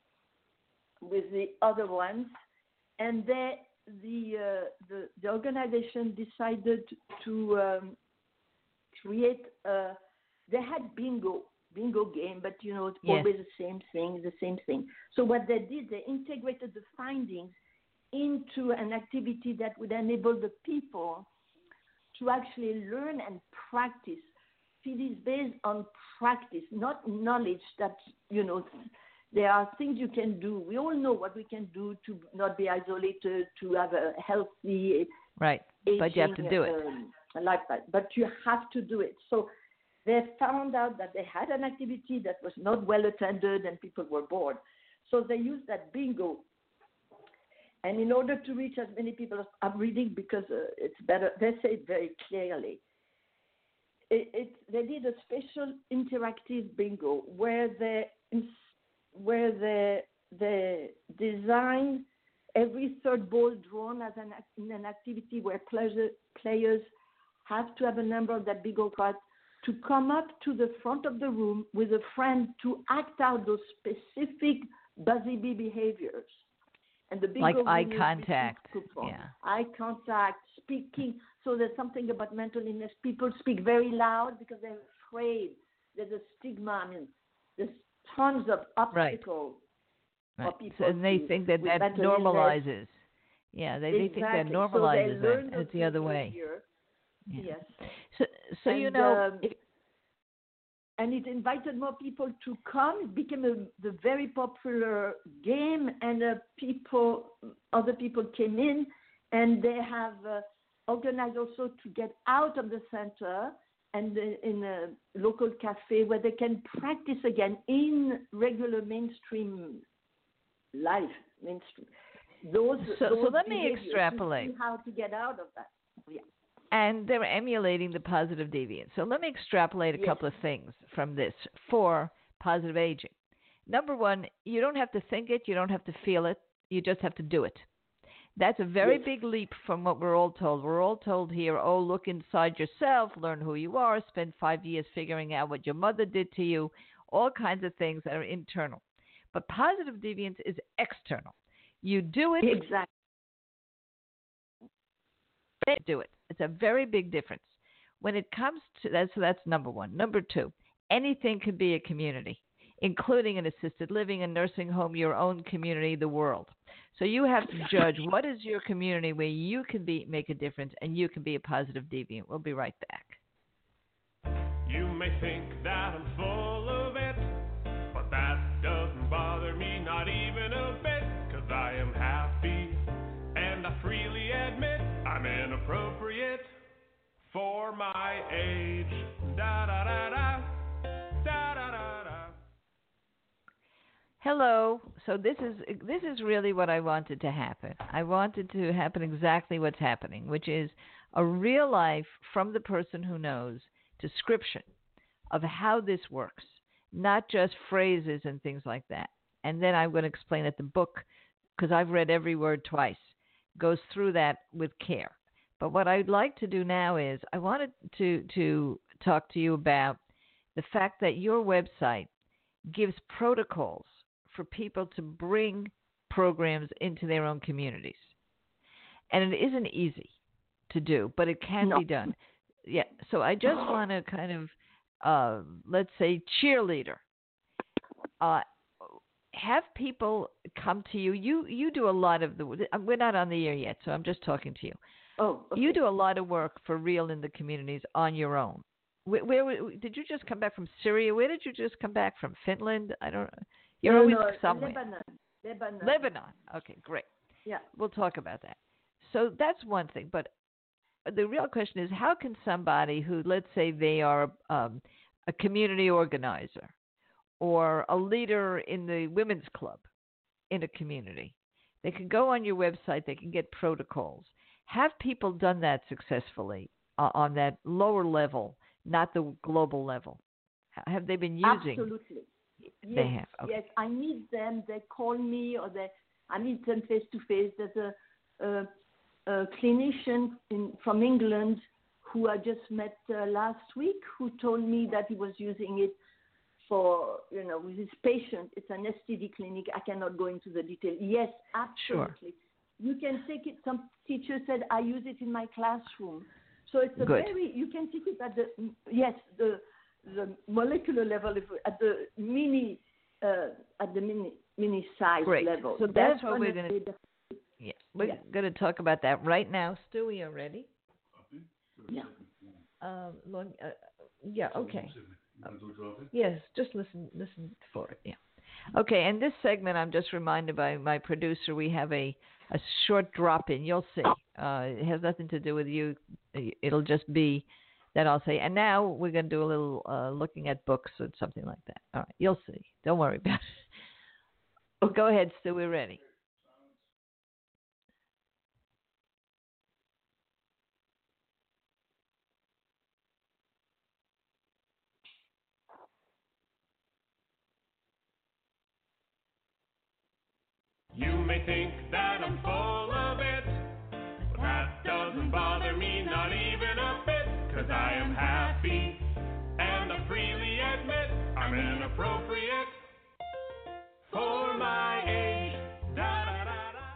with the other ones, and they, the uh, the the organization decided to um, create. A, they had bingo. bingo game, but you know, it's yes. always the same thing, the same thing. So what they did, they integrated the findings into an activity that would enable the people to actually learn and practice. It is based on practice, not knowledge that, you know, there are things you can do. We all know what we can do to not be isolated, to have a healthy, right, aging, but you have to do it. Um, lifestyle. But you have to do it. So they found out that they had an activity that was not well attended and people were bored. So they used that bingo. And in order to reach as many people as I'm reading, because uh, it's better, they say it very clearly. It, it, they did a special interactive bingo where they, where they, they designed every third ball drawn as an, in an activity where pleasure, players have to have a number of that bingo card to come up to the front of the room with a friend to act out those specific buzzy bee behaviors. And the like eye winners contact, receive coupons. yeah, eye contact, speaking. So there's something about mental illness. People speak very loud because they're afraid. There's a stigma. I mean, there's tons of obstacles right. for right. people. So, and they to, think that that mental normalizes. illness. Yeah, they, exactly. they think that So normalizes they it. learn It's the other way. Behavior. Yeah. Yes. So, so and, you know, um, it, and it invited more people to come. It became a the very popular game, and uh, people, other people came in, and they have uh, organized also to get out of the center and uh, in a local cafe where they can practice again in regular mainstream life. Mainstream. Those. so, those so let me behaviors, extrapolate. to see how to get out of that. Yeah. And they're emulating the positive deviance. So let me extrapolate a Yes. couple of things from this for positive aging. Number one, you don't have to think it, you don't have to feel it, you just have to do it. That's a very Yes. big leap from what we're all told. We're all told here, oh, look inside yourself, learn who you are, spend five years figuring out what your mother did to you, all kinds of things that are internal. But positive deviance is external. You do it. Exactly. Do it. It's a very big difference. When it comes to that, so that's number one. Number two, anything can be a community, including an assisted living, a nursing home, your own community, the world. So you have to judge what is your community where you can be make a difference and you can be a positive deviant. We'll be right back. You may think that I'm full of it, but that doesn't bother me, not even a bit, 'cause I am happy, and I freely admit I'm inappropriate for my age. Da da da da, da da da da. Hello. So this is this is really what I wanted to happen. I wanted to happen exactly what's happening, which is a real life from the person who knows description of how this works, not just phrases and things like that. And then I'm going to explain it. The book, because I've read every word twice, goes through that with care. But what I'd like to do now is I wanted to, to talk to you about the fact that your website gives protocols for people to bring programs into their own communities. And it isn't easy to do, but it can No. be done. Yeah. So I just want to kind of, uh, let's say, cheerleader. Uh, have people come to you. You you do a lot of the. We're not on the air yet, so I'm just talking to you. Oh, okay. You do a lot of work for real in the communities on your own. Where, where did you just come back from? Syria? Where did you just come back from? Finland? I don't. You're no, always no, somewhere. Lebanon. Lebanon. Lebanon. Okay, great. Yeah. We'll talk about that. So that's one thing. But the real question is, how can somebody who, let's say, they are um, a community organizer or a leader in the women's club in a community, they can go on your website, they can get protocols. Have people done that successfully uh, on that lower level, not the global level? Have they been using? Absolutely. They Yes, have. Okay. yes. I meet them. They call me, or they I meet them face to face. There's a, a, a clinician in, from England who I just met uh, last week, who told me that he was using it for, you know, with his patient. It's an S T D clinic. I cannot go into the detail. Yes, absolutely. Sure. You can take it. Some teacher said I use it in my classroom. So it's a Good. very, you can take it at the, yes, the the molecular level, at the mini, uh, at the mini mini size Great. level. So that's, that's what we're going to. Yeah, we're yeah. going to talk about that right now. Stu, are you ready? Yeah. Um, long, uh, yeah. Okay. Yes. Just listen. Listen for it. Yeah. Okay. And this segment, I'm just reminded by my producer, we have a a short drop in. You'll see. Uh, it has nothing to do with you. It'll just be that I'll say. And now we're going to do a little uh, looking at books or something like that. All right. You'll see. Don't worry about it. Oh, go ahead, Stu. We're ready. You may think that I'm full of it, but that doesn't bother me, not even a bit, 'cause I am happy, and I freely admit I'm inappropriate for my age. Da, da, da, da.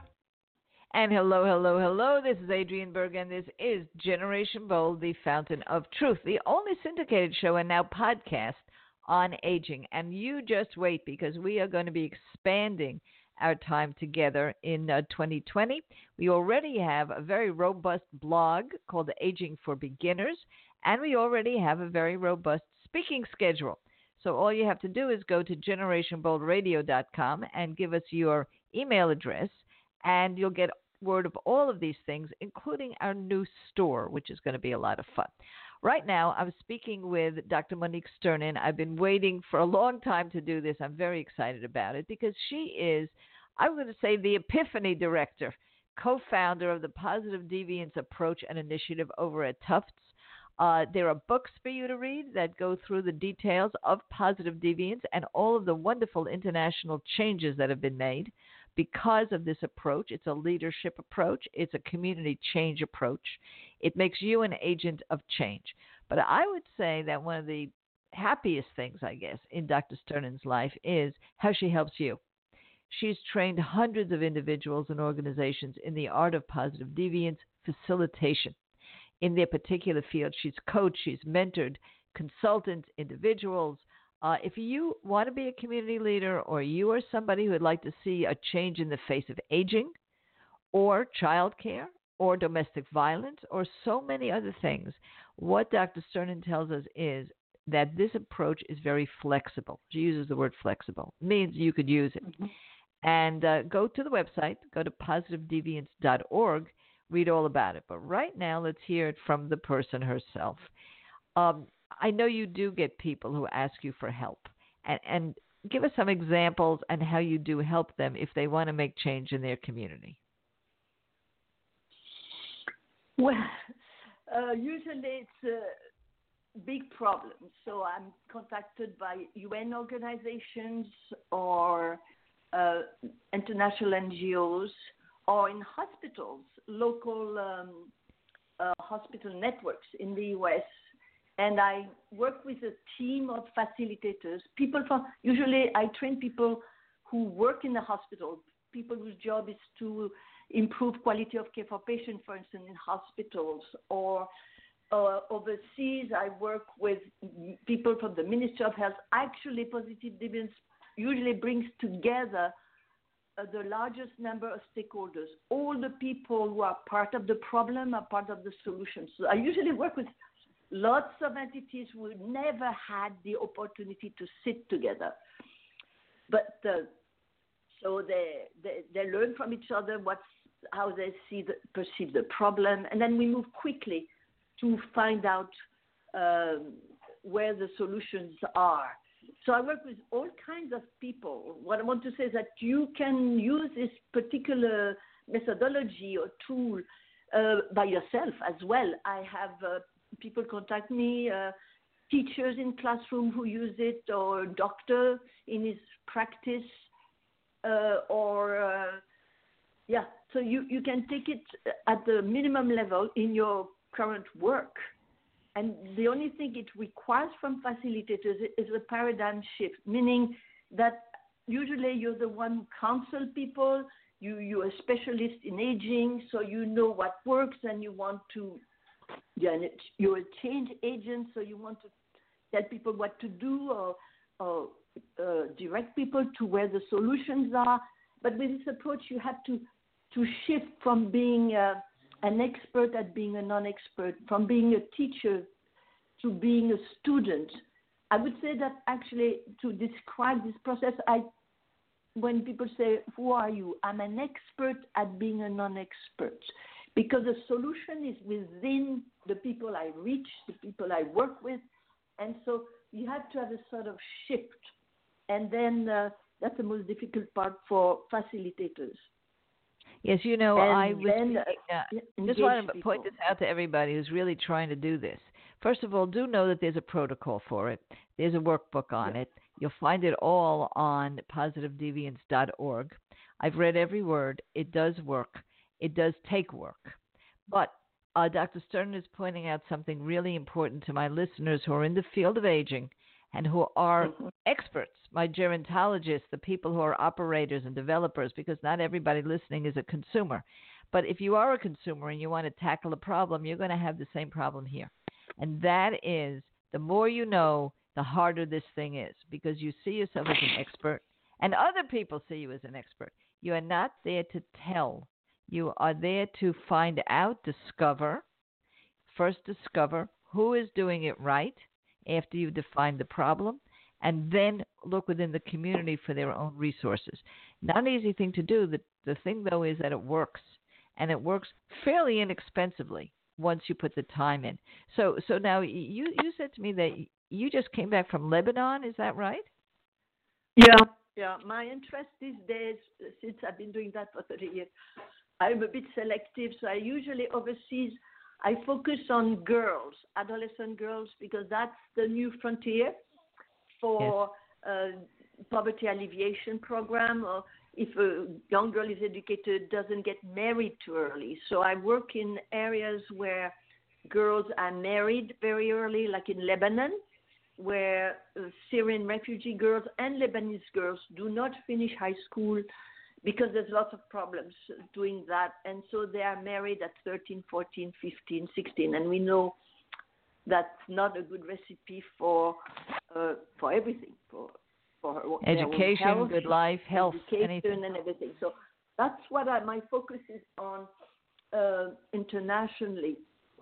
And hello, hello, hello. This is Adrienne Berg, and this is Generation Bold, the Fountain of Truth, the only syndicated show and now podcast on aging. And you just wait, because we are going to be expanding our time together in uh, twenty twenty. We already have a very robust blog called Aging for Beginners, and we already have a very robust speaking schedule. So all you have to do is go to generation bold radio dot com and give us your email address, and you'll get word of all of these things, including our new store, which is going to be a lot of fun. Right now, I'm speaking with Doctor Monique Sternin. I've been waiting for a long time to do this. I'm very excited about it because she is, I'm going to say, the Epiphany Director, co-founder of the Positive Deviance Approach and Initiative over at Tufts. Uh, there are books for you to read that go through the details of positive deviance and all of the wonderful international changes that have been made because of this approach. It's a leadership approach. It's a community change approach. It makes you an agent of change. But I would say that one of the happiest things, I guess, in Doctor Sternin's life is how she helps you. She's trained hundreds of individuals and organizations in the art of positive deviance facilitation. In their particular field, she's coached, she's mentored consultants, individuals. Uh, if you want to be a community leader, or you are somebody who would like to see a change in the face of aging or childcare or domestic violence or so many other things, what Doctor Sternin tells us is that this approach is very flexible. She uses the word flexible. It means you could use it. Mm-hmm. And uh, go to the website, go to positive deviance dot org, read all about it. But right now, let's hear it from the person herself. Um, I know you do get people who ask you for help. And, and give us some examples on how you do help them if they want to make change in their community. Well, uh, usually it's a big problem. So I'm contacted by U N organizations or uh, international N G Os, or in hospitals, local um, uh, hospital networks in the U S, and I work with a team of facilitators. People from, usually I train people who work in the hospital, people whose job is to improve quality of care for patients, for instance, in hospitals, or uh, overseas, I work with people from the Ministry of Health. Actually, Positive Deviance usually brings together uh, the largest number of stakeholders. All the people who are part of the problem are part of the solution. So I usually work with lots of entities who never had the opportunity to sit together. But uh, so they, they they learn from each other what's how they see the, perceive the problem, and then we move quickly to find out um, where the solutions are. So I work with all kinds of people. What I want to say is that you can use this particular methodology or tool uh, by yourself as well. I have uh, people contact me, uh, teachers in classroom who use it, or doctor in his practice, uh, or uh, yeah. So you, you can take it at the minimum level in your current work. And the only thing it requires from facilitators is a paradigm shift, meaning that usually you're the one who counsel people, you, you're a specialist in aging, so you know what works and you want to, yeah, you're a change agent, so you want to tell people what to do or, or uh, direct people to where the solutions are. But with this approach, you have to, to shift from being uh, an expert at being a non-expert, from being a teacher to being a student. I would say that actually to describe this process, I, when people say, who are you? I'm an expert at being a non-expert, because the solution is within the people I reach, the people I work with. And so you have to have a sort of shift. And then uh, that's the most difficult part for facilitators. Yes, you know, and I was then, thinking, uh, uh, just want to people. point this out to everybody who's really trying to do this. First of all, do know that there's a protocol for it. There's a workbook on Yeah. it. You'll find it all on positive deviance dot org. I've read every word. It does work. It does take work. But uh, Doctor Stern is pointing out something really important to my listeners who are in the field of aging and who are Mm-hmm. experts, my gerontologists, the people who are operators and developers, because not everybody listening is a consumer. But if you are a consumer and you want to tackle a problem, you're going to have the same problem here. And that is, the more you know, the harder this thing is, because you see yourself as an expert and other people see you as an expert. You are not there to tell. You are there to find out, discover, first discover who is doing it right after you've defined the problem, and then look within the community for their own resources. Not an easy thing to do. The, the thing, though, is that it works, and it works fairly inexpensively once you put the time in. So so now you, you said to me that you just came back from Lebanon. Is that right? Yeah. Yeah. My interest these days, since I've been doing that for thirty years, I'm a bit selective. So I usually overseas, I focus on girls, adolescent girls, because that's the new frontier for yes. uh, poverty alleviation program, or if a young girl is educated, doesn't get married too early. So I work in areas where girls are married very early, like in Lebanon, where uh, Syrian refugee girls and Lebanese girls do not finish high school because there's lots of problems doing that. And so they are married at thirteen, fourteen, fifteen, sixteen. And we know that's not a good recipe for uh, for everything, for for her, education, health, good life, health, education, anything. and everything. So that's what I, my focus is on uh, internationally.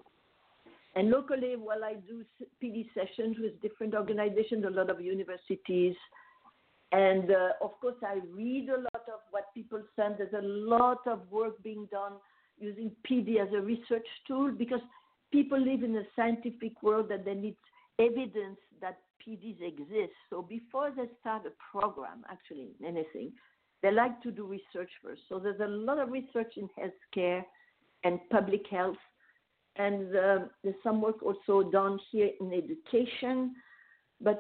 And locally, well, I do P D sessions with different organizations, a lot of universities. And, uh, of course, I read a lot of what people send. There's a lot of work being done using P D as a research tool, because people live in a scientific world that they need evidence that P Ds exist. So before they start a program, actually, anything, they like to do research first. So there's a lot of research in healthcare and public health. And uh, there's some work also done here in education. But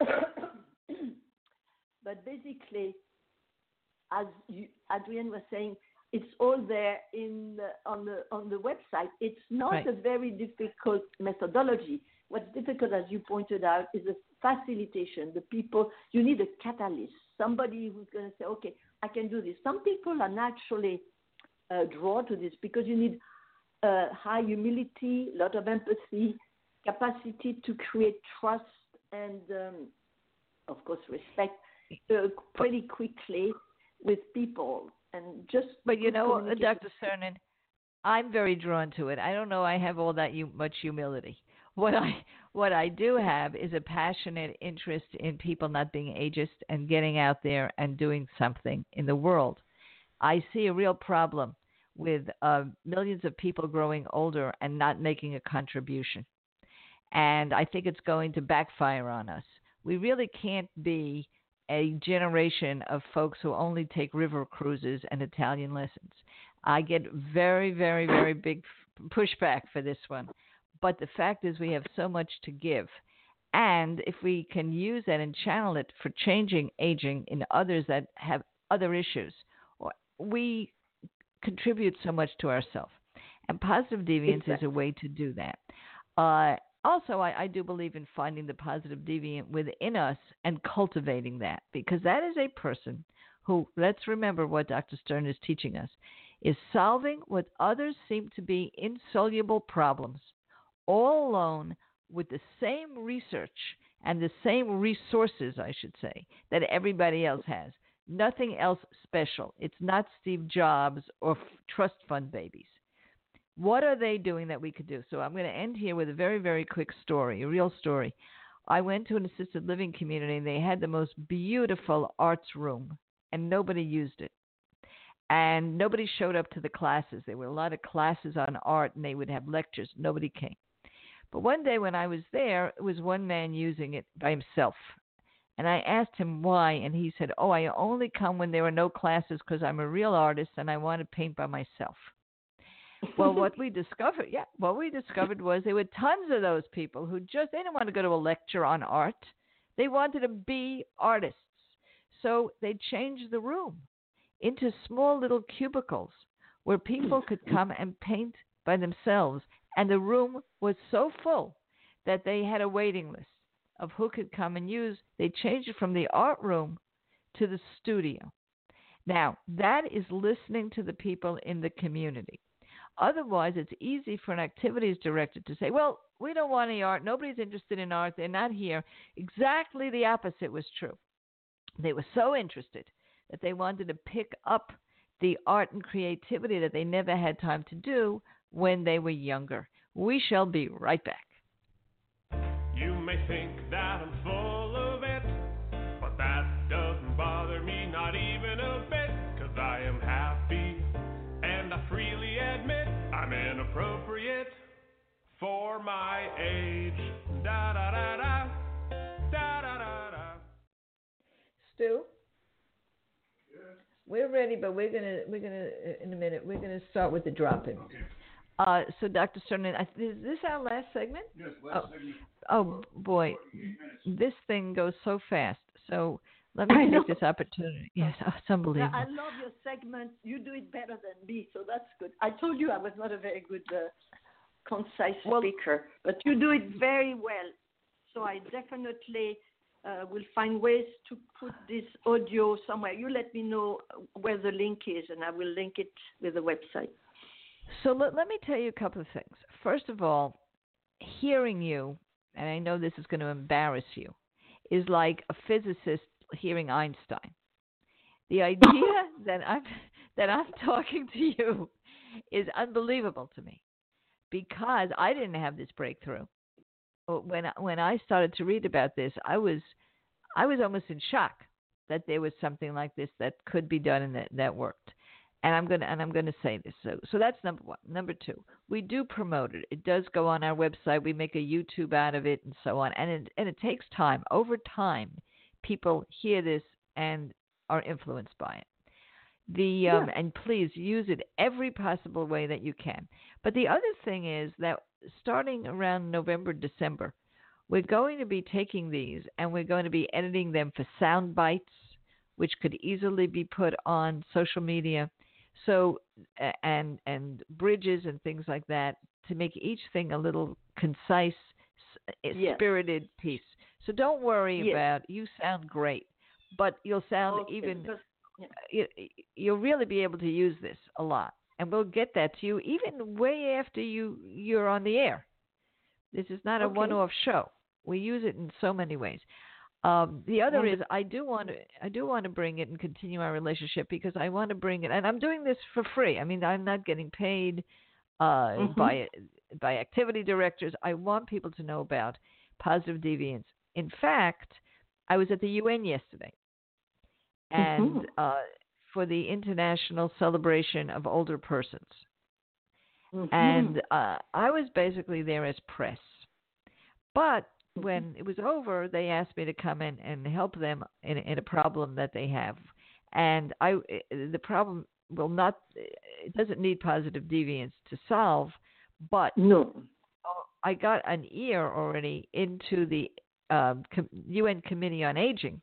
but basically, as you, Adrienne was saying, it's all there in the, on the on the website. It's not right. a very difficult methodology. What's difficult, as you pointed out, is the facilitation. The people, you need a catalyst, somebody who's going to say, okay, I can do this. Some people are naturally uh, drawn to this because you need uh, high humility, a lot of empathy, capacity to create trust and, um, of course, respect uh, pretty quickly with people. And just but you know, Doctor Cernan, I'm very drawn to it. I don't know I have all that you, much humility. What I what I do have is a passionate interest in people not being ageist and getting out there and doing something in the world. I see a real problem with uh, millions of people growing older and not making a contribution. And I think it's going to backfire on us. We really can't be a generation of folks who only take river cruises and Italian lessons. I get very, very, very big pushback for this one. But the fact is we have so much to give. And if we can use that and channel it for changing aging in others that have other issues, we contribute so much to ourselves. And positive deviance exactly. is a way to do that. Uh, also, I, I do believe in finding the positive deviant within us and cultivating that, because that is a person who, let's remember what Doctor Stern is teaching us, is solving what others seem to be insoluble problems, all alone with the same research and the same resources, I should say, that everybody else has. Nothing else special. It's not Steve Jobs or f- trust fund babies. What are they doing that we could do? So I'm going to end here with a very, very quick story, a real story. I went to an assisted living community, and they had the most beautiful arts room, and nobody used it. And nobody showed up to the classes. There were a lot of classes on art, and they would have lectures. Nobody came. But one day when I was there, it was one man using it by himself. And I asked him why, and he said, oh, I only come when there are no classes because I'm a real artist and I want to paint by myself. Well, what we discovered, yeah, what we discovered was there were tons of those people who just, they didn't want to go to a lecture on art. They wanted to be artists. So they changed the room into small little cubicles where people could come and paint by themselves. And the room was so full that they had a waiting list of who could come and use. They changed it from the art room to the studio. Now, that is listening to the people in the community. Otherwise, it's easy for an activities director to say, well, we don't want any art. Nobody's interested in art. They're not here. Exactly the opposite was true. They were so interested that they wanted to pick up the art and creativity that they never had time to do when they were younger. We shall be right back. You may think that I'm full of it, but that doesn't bother me, not even a bit, 'cause I am happy, and I freely admit I'm inappropriate for my age. Da da da da, da da da da. Stu? We're ready, but we're gonna we're gonna in a minute we're gonna start with the drop-in. Okay. Uh, so, Doctor Cernan, is this our last segment? Yes, last oh. segment. Oh boy, this thing goes so fast. So let me I take know. this opportunity. Yes, oh, it's unbelievable. I love your segment. You do it better than me, so that's good. I told you I was not a very good, uh, concise well, speaker, but you do it very well. So I definitely uh, will find ways to put this audio somewhere. You let me know where the link is, and I will link it with the website. So let, let me tell you a couple of things. First of all, hearing you, and I know this is going to embarrass you, is like a physicist hearing Einstein. The idea that I'm that I'm talking to you is unbelievable to me, because I didn't have this breakthrough. When when I started to read about this, I was I was almost in shock that there was something like this that could be done and that, that worked. And I'm gonna and I'm gonna say this. So so that's number one. Number two, we do promote it. It does go on our website. We make a YouTube out of it and so on. And it and it takes time. Over time, people hear this and are influenced by it. The um, yeah. And please use it every possible way that you can. But the other thing is that starting around November, December, we're going to be taking these and we're going to be editing them for sound bites, which could easily be put on social media. So, and and bridges and things like that to make each thing a little concise, yes. spirited piece. So don't worry Yes. about, you sound great, but you'll sound Okay, even, because- yeah. you, you'll really be able to use this a lot. And we'll get that to you even way after you, you're on the air. This is not a Okay. one-off show. We use it in so many ways. Um, the other Wonderful. is I do want to I do want to bring it and continue our relationship because I want to bring it, and I'm doing this for free. I mean, I'm not getting paid uh, Mhm. by by activity directors. I want people to know about positive deviance. In fact, I was at the U N yesterday, and Mhm. uh, for the International Celebration of Older Persons, Mhm. and uh, I was basically there as press, but when it was over, they asked me to come in and help them in, in a problem that they have. And I, the problem will not, it doesn't need positive deviance to solve, but No. I got an ear already into the um, Com- U N Committee on Aging.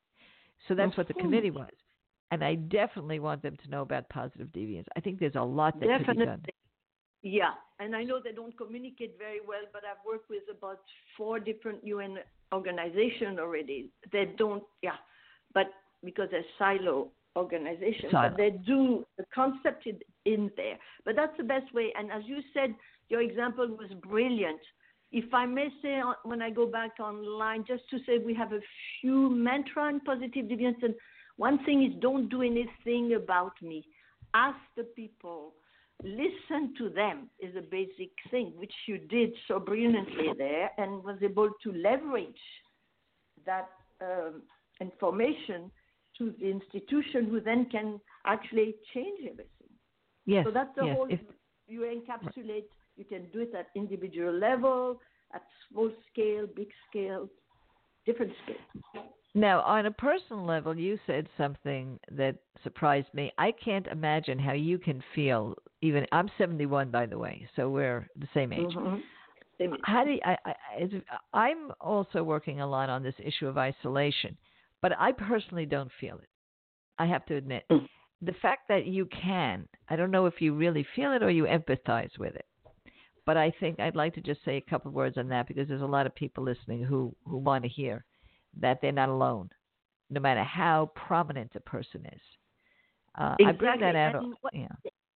So that's what the Mhm. committee was. And I definitely want them to know about positive deviance. I think there's a lot that could be done. Definitely. Yeah, and I know they don't communicate very well, but I've worked with about four different U N organizations already. They don't, yeah, but because they're silo organizations, Silo. but they do, the concept is in there. But that's the best way. And as you said, your example was brilliant. If I may say, on- when I go back online, just to say we have a few mantra in positive deviance. And one thing is don't do anything about me. Ask the people. Listen to them is a basic thing, which you did so brilliantly there and was able to leverage that um, information to the institution who then can actually change everything. Yes. So that's the yes. whole, If, you encapsulate, you can do it at individual level, at small scale, big scale, different scale. Now, on a personal level, you said something that surprised me. I can't imagine how you can feel. Even I'm seventy-one, by the way, so we're the same age. Mhm. Same- How do you, I, I, it's- I'm also working a lot on this issue of isolation, but I personally don't feel it. I have to admit, Mm. the fact that you can, I don't know if you really feel it or you empathize with it. But I think I'd like to just say a couple of words on that because there's a lot of people listening who, who want to hear that they're not alone, no matter how prominent a person is. Uh, I bring that Exactly. out. And what- yeah.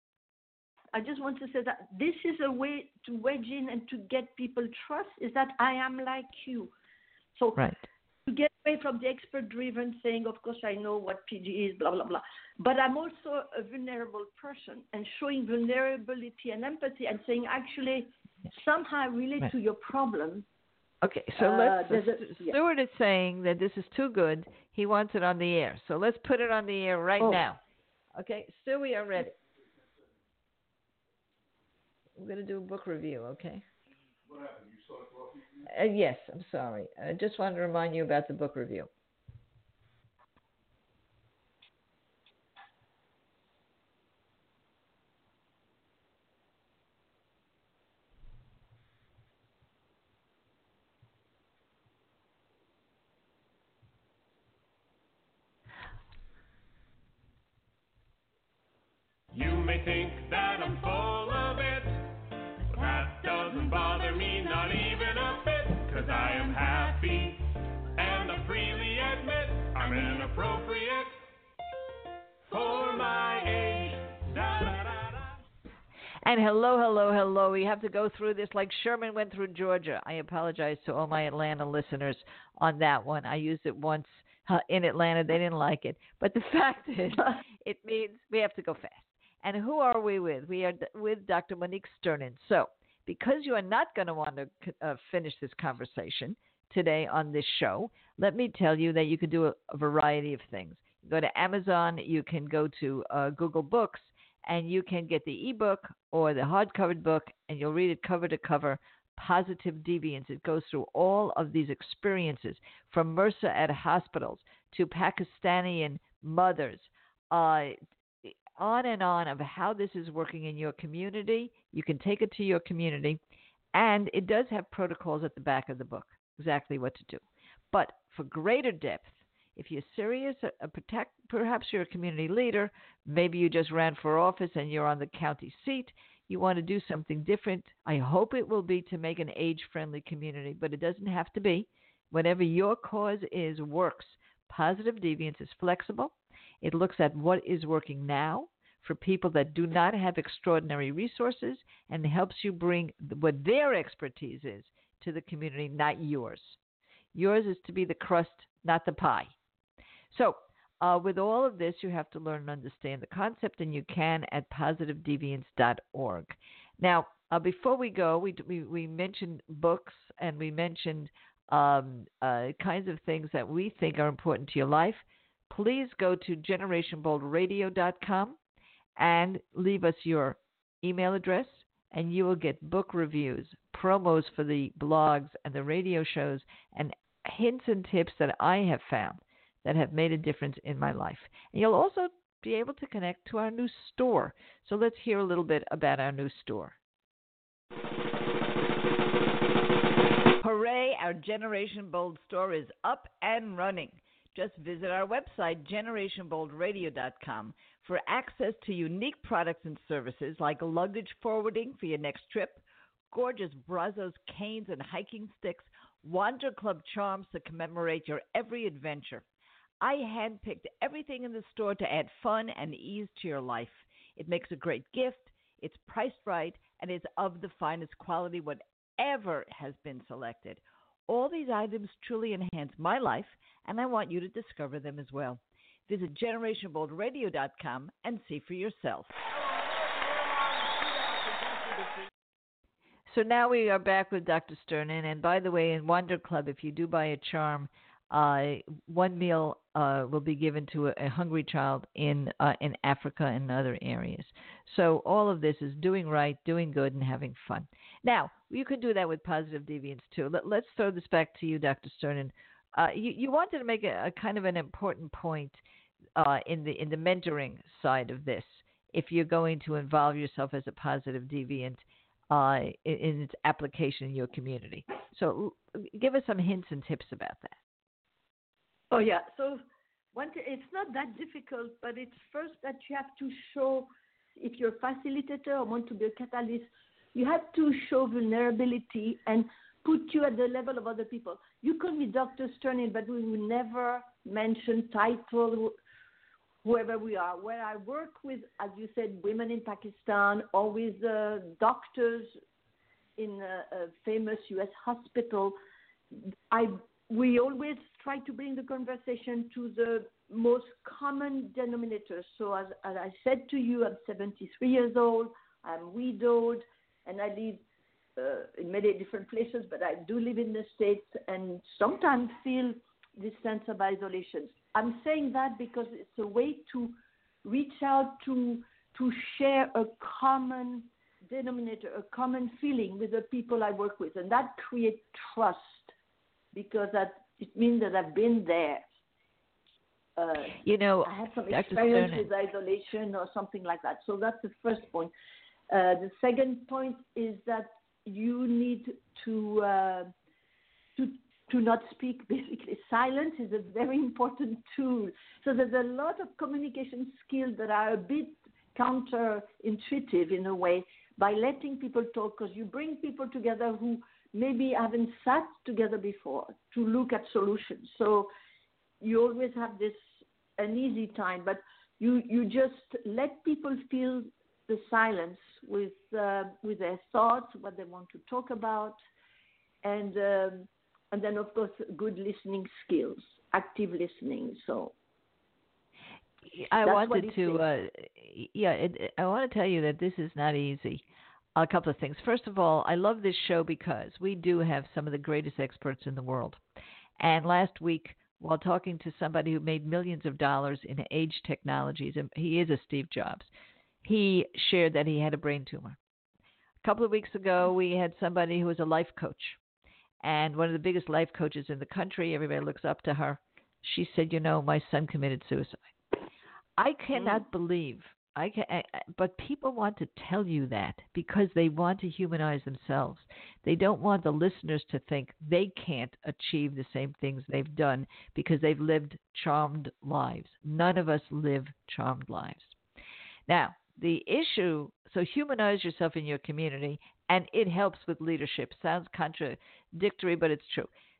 I just want to say that this is a way to wedge in and to get people trust is that I am like you. So Right. to get away from the expert-driven saying, of course, I know what P G is, blah, blah, blah. But I'm also a vulnerable person and showing vulnerability and empathy and saying, actually, somehow I relate Right. to your problem. Okay, so Uh, let's. there's a- St- yeah. Stuart is saying that this is too good. He wants it on the air. So let's put it on the air right Oh. now. Okay, Stu, we are ready. We're going to do a book review, okay? What happened? You saw the coffee? Uh, yes, I'm sorry. I just wanted to remind you about the book review. You may think that I'm full of it, but that doesn't bother me not even a bit, 'cause I am happy, and I freely admit I'm inappropriate for my age. Da, da, da, da. And hello, hello, hello. We have to go through this like Sherman went through Georgia. I apologize to all my Atlanta listeners on that one. I used it once uh, in Atlanta. They didn't like it. But the fact is, it means we have to go fast. And who are we with? We are d- with Doctor Monique Sternin. So because you are not going to want to uh, finish this conversation today on this show, let me tell you that you can do a, a variety of things. You go to Amazon. You can go to uh, Google Books. And you can get the ebook or the hardcover book, and you'll read it cover to cover, Positive Deviance. It goes through all of these experiences, from MRSA at hospitals to Pakistani mothers, uh, on and on, of how this is working in your community. You can take it to your community, and it does have protocols at the back of the book, exactly what to do. But for greater depth, if you're serious, uh, protect, perhaps you're a community leader, maybe you just ran for office and you're on the county seat, you want to do something different. I hope it will be to make an age-friendly community, but it doesn't have to be. whatever your cause is, works. Positive Deviance is flexible. It looks at what is working now for people that do not have extraordinary resources and helps you bring what their expertise is to the community, not yours. Yours is to be the crust, not the pie. So uh, with all of this, you have to learn and understand the concept, and you can at positive deviance dot org. Now, uh, before we go, we, we, we mentioned books, and we mentioned um, uh, kinds of things that we think are important to your life. Please go to generation bold radio dot com and leave us your email address, and you will get book reviews, promos for the blogs and the radio shows, and hints and tips that I have found that have made a difference in my life. And you'll also be able to connect to our new store. So let's hear a little bit about our new store. Hooray, our Generation Bold store is up and running. Just visit our website, generation bold radio dot com, for access to unique products and services like luggage forwarding for your next trip, gorgeous Brazos canes and hiking sticks, Wander Club charms to commemorate your every adventure. I handpicked everything in the store to add fun and ease to your life. It makes a great gift, it's priced right, and it's of the finest quality, whatever has been selected. All these items truly enhance my life, and I want you to discover them as well. Visit generation bold radio dot com and see for yourself. So now we are back with Doctor Sternin. And by the way, in Wander Club, if you do buy a charm, uh, one meal uh, will be given to a, a hungry child in uh, in Africa and other areas. So all of this is doing right, doing good, and having fun. Now, you can do that with Positive Deviance, too. Let, let's throw this back to you, Doctor Sternin. Uh, you, you wanted to make a, a kind of an important point uh, in the in the mentoring side of this. If you're going to involve yourself as a positive deviant uh, in, in its application in your community, so give us some hints and tips about that. Oh yeah. So one, th- it's not that difficult, but it's first that you have to show. If you're a facilitator or want to be a catalyst, you have to show vulnerability and put you at the level of other people. You call me Doctor Sternin, but we will never mention title, whoever we are. Where I work with, as you said, women in Pakistan, or with uh, doctors in a, a famous U S hospital, I we always try to bring the conversation to the most common denominators. So as, as I said to you, I'm seventy-three years old, I'm widowed, and I live uh, in many different places, but I do live in the States and sometimes feel this sense of isolation. I'm saying that because it's a way to reach out to to share a common denominator, a common feeling with the people I work with, and that creates trust, because that it means that I've been there. Uh, you know, I have some Doctor experience Sternin. with isolation or something like that. So that's the first point. Uh, the second point is that you need to uh, to to not speak. Basically, silence is a very important tool. So there's a lot of communication skills that are a bit counterintuitive in a way, by letting people talk, because you bring people together who maybe haven't sat together before to look at solutions. So you always have this an easy time, but you you just let people feel the silence with uh, with their thoughts, what they want to talk about, and um, and then of course good listening skills, active listening. So I that's wanted to, uh, yeah, it, I want to tell you that this is not easy. A couple of things. First of all, I love this show because we do have some of the greatest experts in the world. And last week, while talking to somebody who made millions of dollars in age technologies, and he is a Steve Jobs, he shared that he had a brain tumor. A couple of weeks ago, we had somebody who was a life coach, and one of the biggest life coaches in the country. Everybody looks up to her. She said, you know, my son committed suicide. I cannot mm. believe, I can, I, but people want to tell you that because they want to humanize themselves. They don't want the listeners to think they can't achieve the same things they've done because they've lived charmed lives. None of us live charmed lives. Now, the issue, so humanize yourself in your community, and it helps with leadership. Sounds contradictory, but it's true.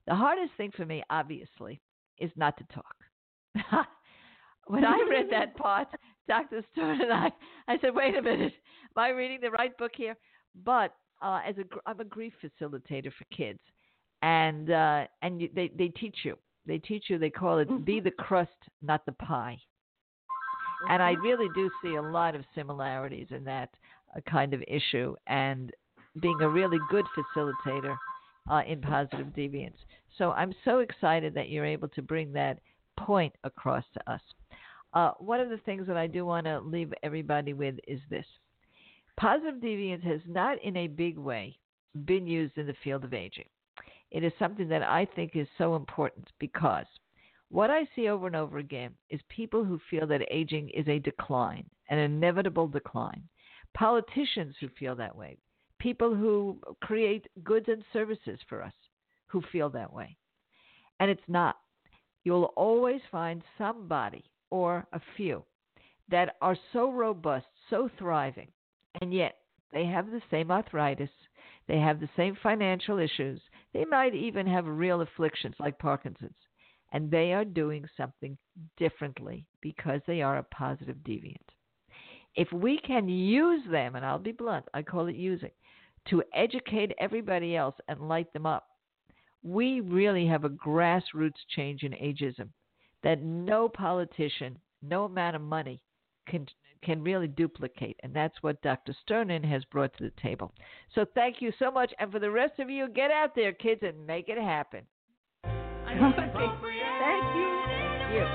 The hardest thing for me, obviously, is not to talk. When I read that part, Doctor Stern and I, I said, wait a minute, am I reading the right book here? But uh, as a, I'm a grief facilitator for kids, and uh, and you, they, they teach you. They teach you, they call it, be the crust, not the pie. And I really do see a lot of similarities in that uh, kind of issue and being a really good facilitator uh, in positive deviance. So I'm so excited that you're able to bring that point across to us. Uh, one of the things that I do want to leave everybody with is this. Positive deviance has not in a big way been used in the field of aging. It is something that I think is so important because what I see over and over again is people who feel that aging is a decline, an inevitable decline. Politicians who feel that way. People who create goods and services for us who feel that way. And it's not. You'll always find somebody or a few that are so robust, so thriving, and yet they have the same arthritis, they have the same financial issues, they might even have real afflictions like Parkinson's, and they are doing something differently because they are a positive deviant. If we can use them, and I'll be blunt, I call it using, to educate everybody else and light them up, we really have a grassroots change in ageism that no politician, no amount of money can can really duplicate. And that's what Doctor Sternin has brought to the table. So thank you so much. And for the rest of you, get out there, kids, and make it happen. Okay. Thank you. Thank you.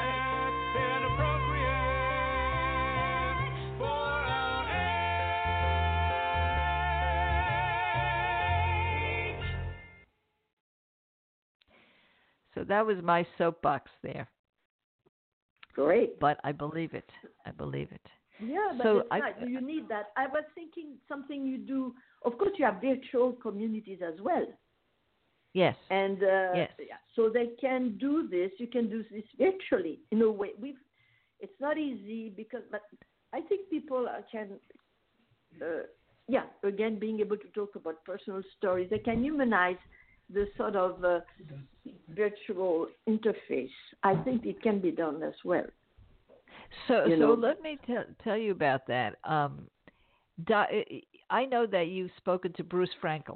So that was my soapbox there. Great. But I believe it. I believe it. Yeah, but so it's I, not, you need that. I was thinking something you do. Of course, you have virtual communities as well. Yes. And uh, yes. so they can do this. You can do this virtually in a way. We've. It's not easy because, but I think people can. Uh, yeah, again, being able to talk about personal stories, they can humanize the sort of uh, virtual interface. I think it can be done as well. So, you so know. let me tell tell you about that. Um, I know that you've spoken to Bruce Frankel,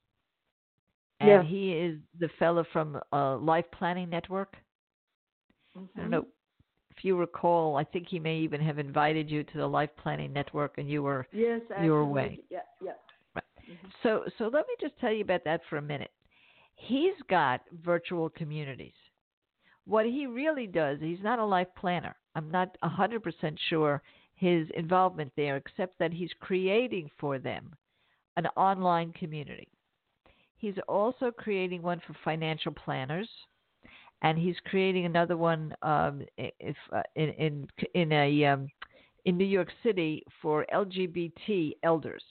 and yeah. he is the fellow from uh, Life Planning Network. Mm-hmm. I don't know if you recall. I think he may even have invited you to the Life Planning Network, and you were yes, you were away. Yeah, yeah. Right. Mm-hmm. So, so let me just tell you about that for a minute. He's got virtual communities. What he really does, he's not a life planner. I'm not one hundred percent sure his involvement there, except that he's creating for them an online community. He's also creating one for financial planners, and he's creating another one um, if, uh, in in in a um, in New York City for L G B T elders.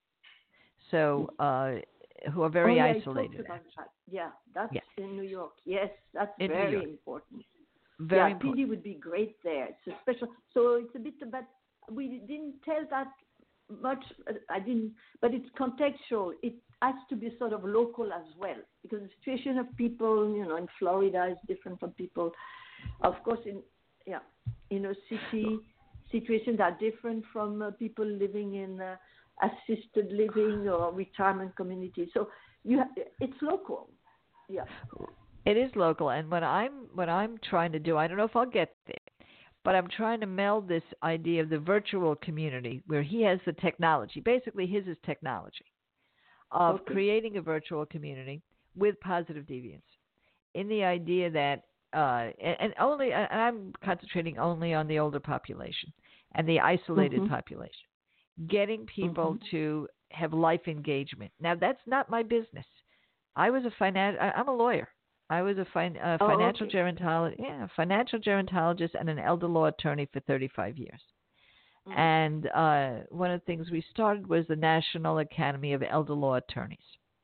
So. Uh, who are very oh, yeah, isolated. About that. Yeah, that's yeah. in New York. Yes, that's in very important. Very yeah, important. P D would be great there. It's a special. So it's a bit about. We didn't tell that much. I didn't, but it's contextual. It has to be sort of local as well because the situation of people, you know, in Florida is different from people. Of course, in yeah, inner city situations are different from uh, people living in. Uh, assisted living or retirement community. So you ha- it's local. Yeah. It is local, and what I'm what I'm trying to do, I don't know if I'll get there, but I'm trying to meld this idea of the virtual community where he has the technology. Basically, his is technology of okay. creating a virtual community with positive deviance in the idea that uh, and, and only and I'm concentrating only on the older population and the isolated mm-hmm. population. Getting people mm-hmm. to have life engagement. Now, that's not my business. I was a finan- I, I'm a lawyer. I was a fin- uh, oh, financial okay. gerontologist, yeah, financial gerontologist and an elder law attorney for thirty-five years. Mm-hmm. And uh, one of the things we started was the National Academy of Elder Law Attorneys.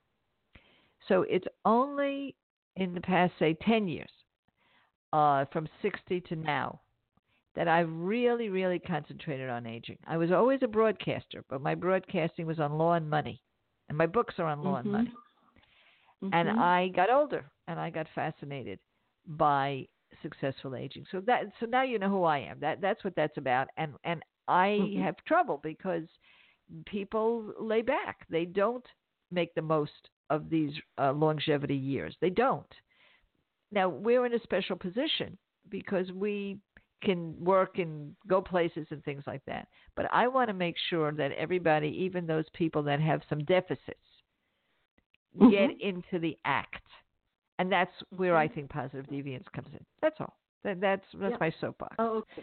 So it's only in the past, say, ten years, uh, from sixty to now, that I really, really concentrated on aging. I was always a broadcaster, but my broadcasting was on law and money, and my books are on law mm-hmm. and money. Mhm. and I got older, and I got fascinated by successful aging. So that so now you know who I am. That that's what that's about. And and I Mhm. have trouble because people lay back. They don't make the most of these uh, longevity years. They don't. Now we're in a special position because we can work and go places and things like that. But I want to make sure that everybody, even those people that have some deficits, Mhm. get into the act. And that's where I think positive deviance comes in. That's all. That, that's that's Yeah. my soapbox. Oh, okay.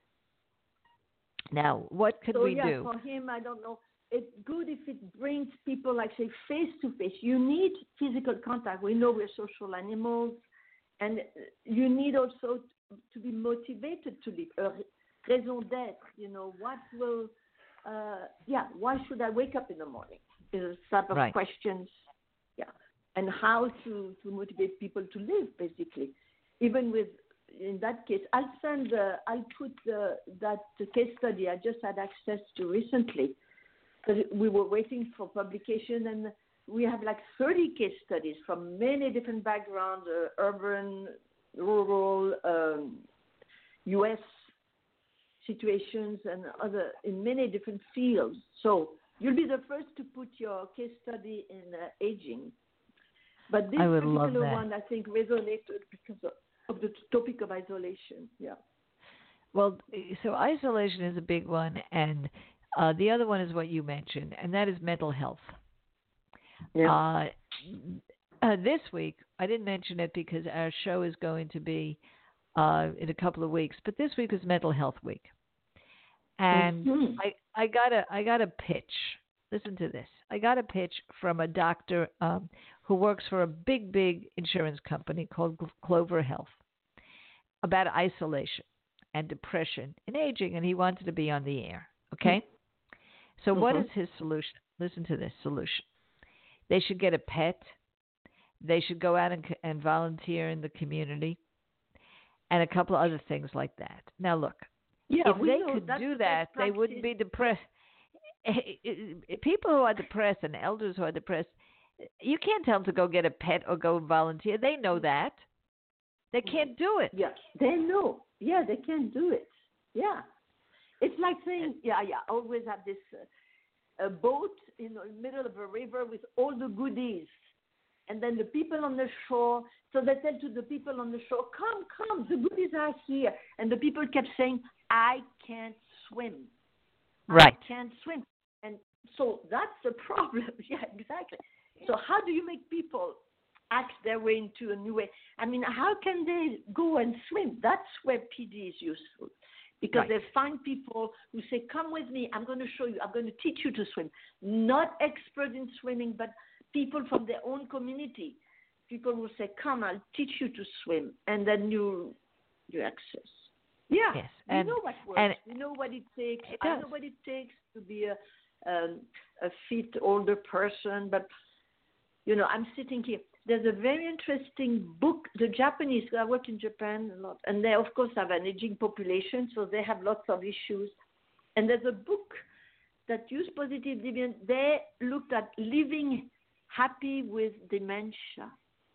Now, what could so we yeah, do? for him, I don't know. It's good if it brings people, like say, face to face. You need physical contact. We know we're social animals, and you need also to be motivated to live. A raison d'être. You know, what will? Uh, yeah, why should I wake up in the morning? Is a type of Right. questions. Yeah, and how to to motivate people to live, basically, even with. In that case, I'll send. Uh, I'll put uh, that case study I just had access to recently, because we were waiting for publication, and we have like thirty case studies from many different backgrounds: uh, urban, rural, um, U S situations, and other in many different fields. So you'll be the first to put your case study in uh, aging. But this I would love particular that. one, I think, resonated because of. Of the topic of isolation, yeah. Well, so isolation is a big one, and uh, the other one is what you mentioned, and that is mental health. Yeah. Uh, uh, this week, I didn't mention it because our show is going to be uh, in a couple of weeks, but this week is Mental Health Week, and Mhm. I, I got a I got a pitch. Listen to this. I got a pitch from a doctor um, who works for a big, big insurance company called Clover Health about isolation and depression and aging, and he wanted to be on the air. Okay? So what Mhm. is his solution? Listen to this solution. They should get a pet. They should go out and, and volunteer in the community and a couple of other things like that. Now, look, Yeah, if we they know could that's do the that, best they wouldn't be practice. depressed. People who are depressed and elders who are depressed, you can't tell them to go get a pet or go volunteer. They know that. They can't do it. Yeah, they know. Yeah, they can do it. Yeah. It's like saying, yeah, yeah, always have this uh, a boat in the middle of a river with all the goodies. And then the people on the shore, so they tell to the people on the shore, come, come, the goodies are here. And the people kept saying, I can't swim. Right. I can't swim. And so that's the problem. Yeah, exactly. So how do you make people act their way into a new way? I mean, how can they go and swim? That's where P D is useful. Because Right. they find people who say, come with me, I'm going to show you, I'm going to teach you to swim. Not expert in swimming, but people from their own community. People will say, come, I'll teach you to swim. And then you, you access. Yeah, Yes. we And, know what works. and We know what it takes. It I does. know what it takes to be a, um, a fit older person. But, you know, I'm sitting here. There's a very interesting book. The Japanese, I work in Japan a lot, and they, of course, have an aging population, so they have lots of issues. And there's a book that used positive deviance. They looked at living happy with dementia,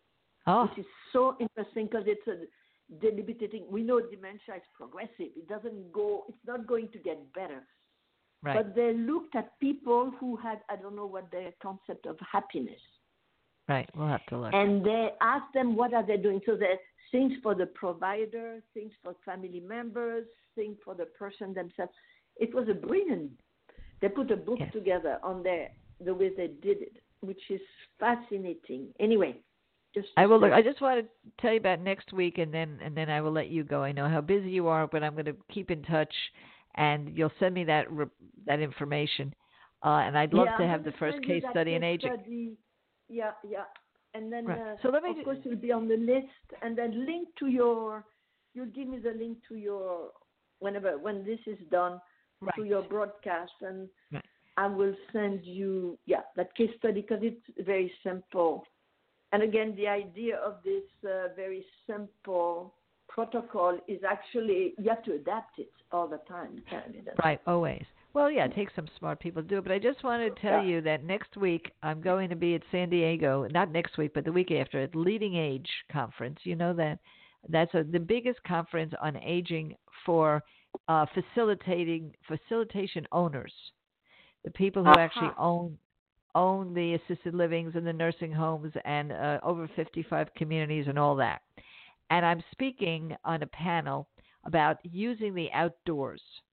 oh, which is so interesting because it's a debilitating. We know dementia is progressive. It doesn't go, it's not going to get better. right. But they looked at people who had, I don't know what their concept of happiness. Right. We'll have to look. And they asked them, what are they doing? So there's things for the provider, things for family members, things for the person themselves. It was a brilliant. They put a book Yes. together on their, the way they did it, which is fascinating. Anyway, just I will say- look. I just want to tell you about next week, and then and then I will let you go. I know how busy you are, but I'm going to keep in touch, and you'll send me that re- that information. Uh, and I'd love Yeah, to I'm have gonna the first send you case that study in case aging. study. Yeah, yeah. And then, Right. uh, So let me of ju- course, it'll be on the list. And then link to your, you'll give me the link to your, whenever, when this is done, Right. to your broadcast. And Right. I will send you, yeah, that case study because it's very simple. And again, the idea of this uh, very simple protocol is actually, you have to adapt it all the time. Can't you? Right, always. Well, yeah, it takes some smart people to do it. But I just wanted to tell Yeah. you that next week I'm going to be at San Diego. Not next week, but the week after at Leading Age Conference. You know that that's a, the biggest conference on aging for uh, facilitating facilitation owners, the people who Uh-huh. actually own own the assisted livings and the nursing homes and uh, over fifty-five communities and all that. And I'm speaking on a panel about using the outdoors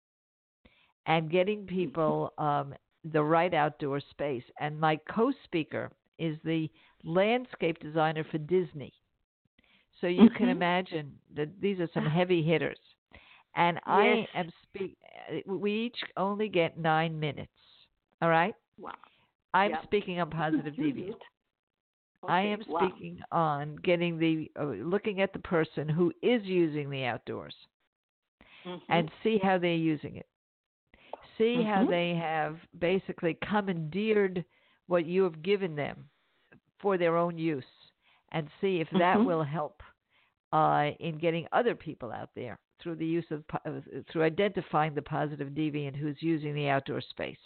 and getting people um, the right outdoor space. And my co-speaker is the landscape designer for Disney. So you Mhm. can imagine that these are some heavy hitters. And I Yes. am speak. We each only get nine minutes. All right. Wow. I'm Yeah. speaking on positive deviance. I Okay, am wow. speaking on getting the uh, looking at the person who is using the outdoors Mhm. and see how they're using it. See how Mhm. they have basically commandeered what you have given them for their own use, and see if that Mhm. will help uh, in getting other people out there through the use of po- uh, through identifying the positive deviant who's using the outdoor space.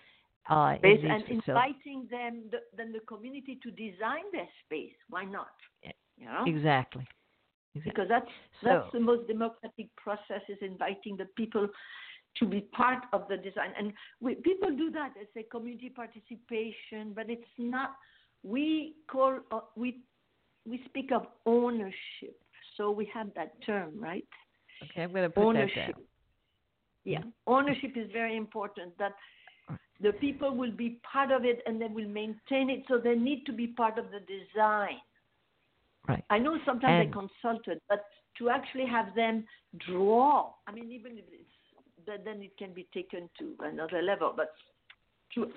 Uh, in Space these and facilities. inviting them, the, then the community to design their space. Why not? You know? Exactly. exactly. Because that's So- that's the most democratic process, is inviting the people to be part of the design. And we, people do that. It's a community participation, but it's not. We call uh, we we speak of ownership. So we have that term, right? Okay, I'm going to put Ownership. that down. Yeah, ownership is very important. That the people will be part of it and they will maintain it. So they need to be part of the design. Right. I know sometimes And- they consulted, but to actually have them draw, I mean, even if it's, but then it can be taken to another level, but to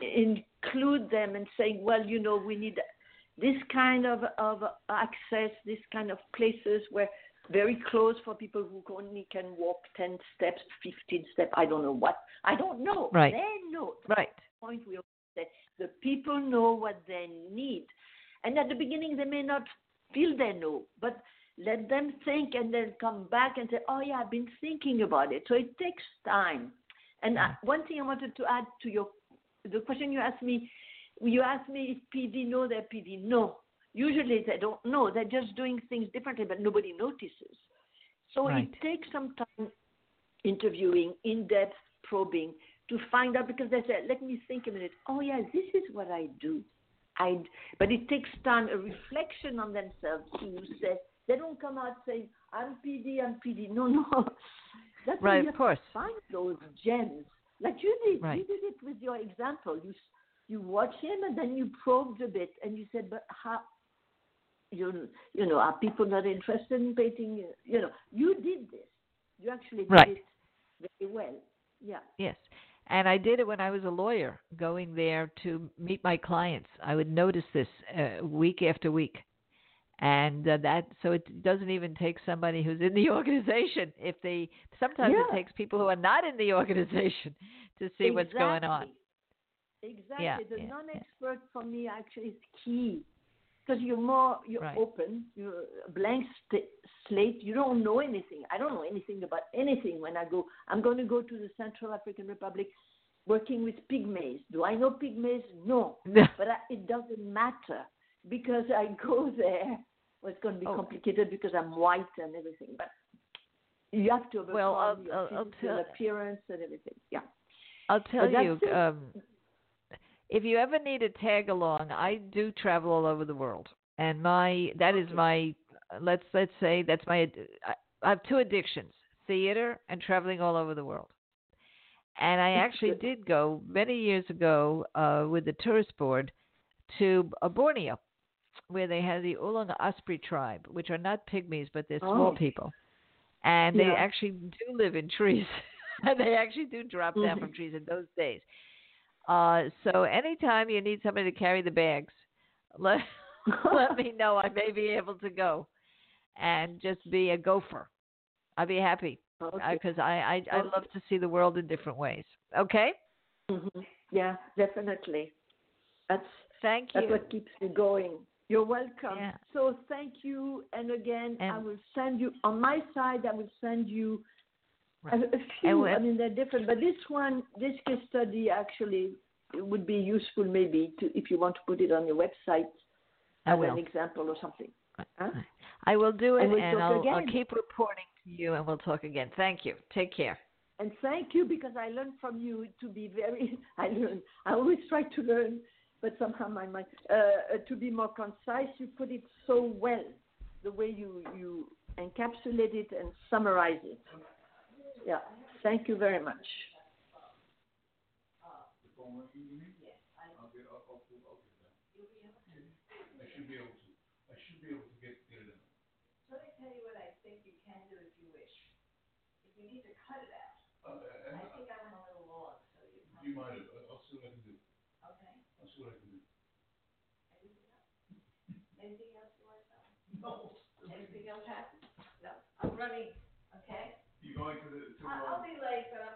include them and saying, well, you know, we need this kind of, of access, this kind of places where very close for people who only can walk ten steps, fifteen steps, I don't know what. I don't know. Right. They know. Right. The point we always say, the people know what they need. And at the beginning, they may not feel they know, but let them think and then come back and say, oh, yeah, I've been thinking about it. So it takes time. And uh, one thing I wanted to add to your the question you asked me, you asked me if P D know their P D. No. Usually they don't know. They're just doing things differently, but nobody notices. So Right. it takes some time interviewing, in-depth probing to find out, because they say, let me think a minute. Oh, yeah, this is what I do. I, but it takes time, a reflection on themselves to say, they don't come out saying, I'm P D, I'm P D. No, no. That's why Right, you of have course. to find those gems. Like you did. Right. You did it with your example. You you watch him and then you probed a bit and you said, but how, you, you know, are people not interested in painting? You know, you did this. You actually did Right. it very well. Yeah. Yes. And I did it when I was a lawyer, going there to meet my clients. I would notice this uh, week after week. And uh, that, so it doesn't even take somebody who's in the organization. If they, sometimes Yeah. it takes people who are not in the organization to see what's going on. Exactly. Yeah, The yeah, non-expert for me actually is key, because you're more, you're Right. open, you're a blank st- slate. You don't know anything. I don't know anything about anything when I go. I'm going to go to the Central African Republic working with pygmies. Do I know pygmies? No. But I, it doesn't matter, because I go there. Well, it's going to be Oh. complicated because I'm white and everything, but you have to overcome Well, I'll- your I'll- I'll physical tell- appearance and everything. Yeah. I'll tell But you, that's it. um, if you ever need a tag along, I do travel all over the world, and my that is Okay. my let's let's say that's my I I have two addictions: theater and traveling all over the world. And I actually Good. did go many years ago uh, with the tourist board to uh, Borneo, where they had the Ulang Aspri tribe, which are not pygmies, but they're small Oh. people, and they Yeah. actually do live in trees. And they actually do drop down Mhm. from trees in those days. Uh, so anytime you need somebody to carry the bags, let let me know. I may be able to go and just be a gopher. I'd be happy Okay. because I I, I Okay. love to see the world in different ways. Okay. hmm Yeah, definitely. That's Thank that's you. what keeps me going. You're welcome. Yeah. So thank you. And again, I And- will send you on my side. I will send you A, a few, And I mean, they're different, but this one, this case study actually would be useful maybe to if you want to put it on your website I as will. an example or something. Huh? I will do it, And we'll and talk I'll, again. I'll keep reporting to you, and we'll talk again. Thank you. Take care. And thank you because I learned from you to be very, I learn, I always try to learn, but somehow my mind, uh, uh, to be more concise, you put it so well, the way you, you encapsulate it and summarize it. Yeah, thank you very much. I should be able to. I should be able to get get it in. Let me tell you what I think you can do if you wish. If you need to cut it out, Uh, I and think I want a little long, so you do you mind? I'll I'll see what I can do. Okay. I'll see what I can do. Anything else? Anything else you want to know? No. Anything else happen? No. I'm running, okay? You going to the to? I- I'll be late, but I'm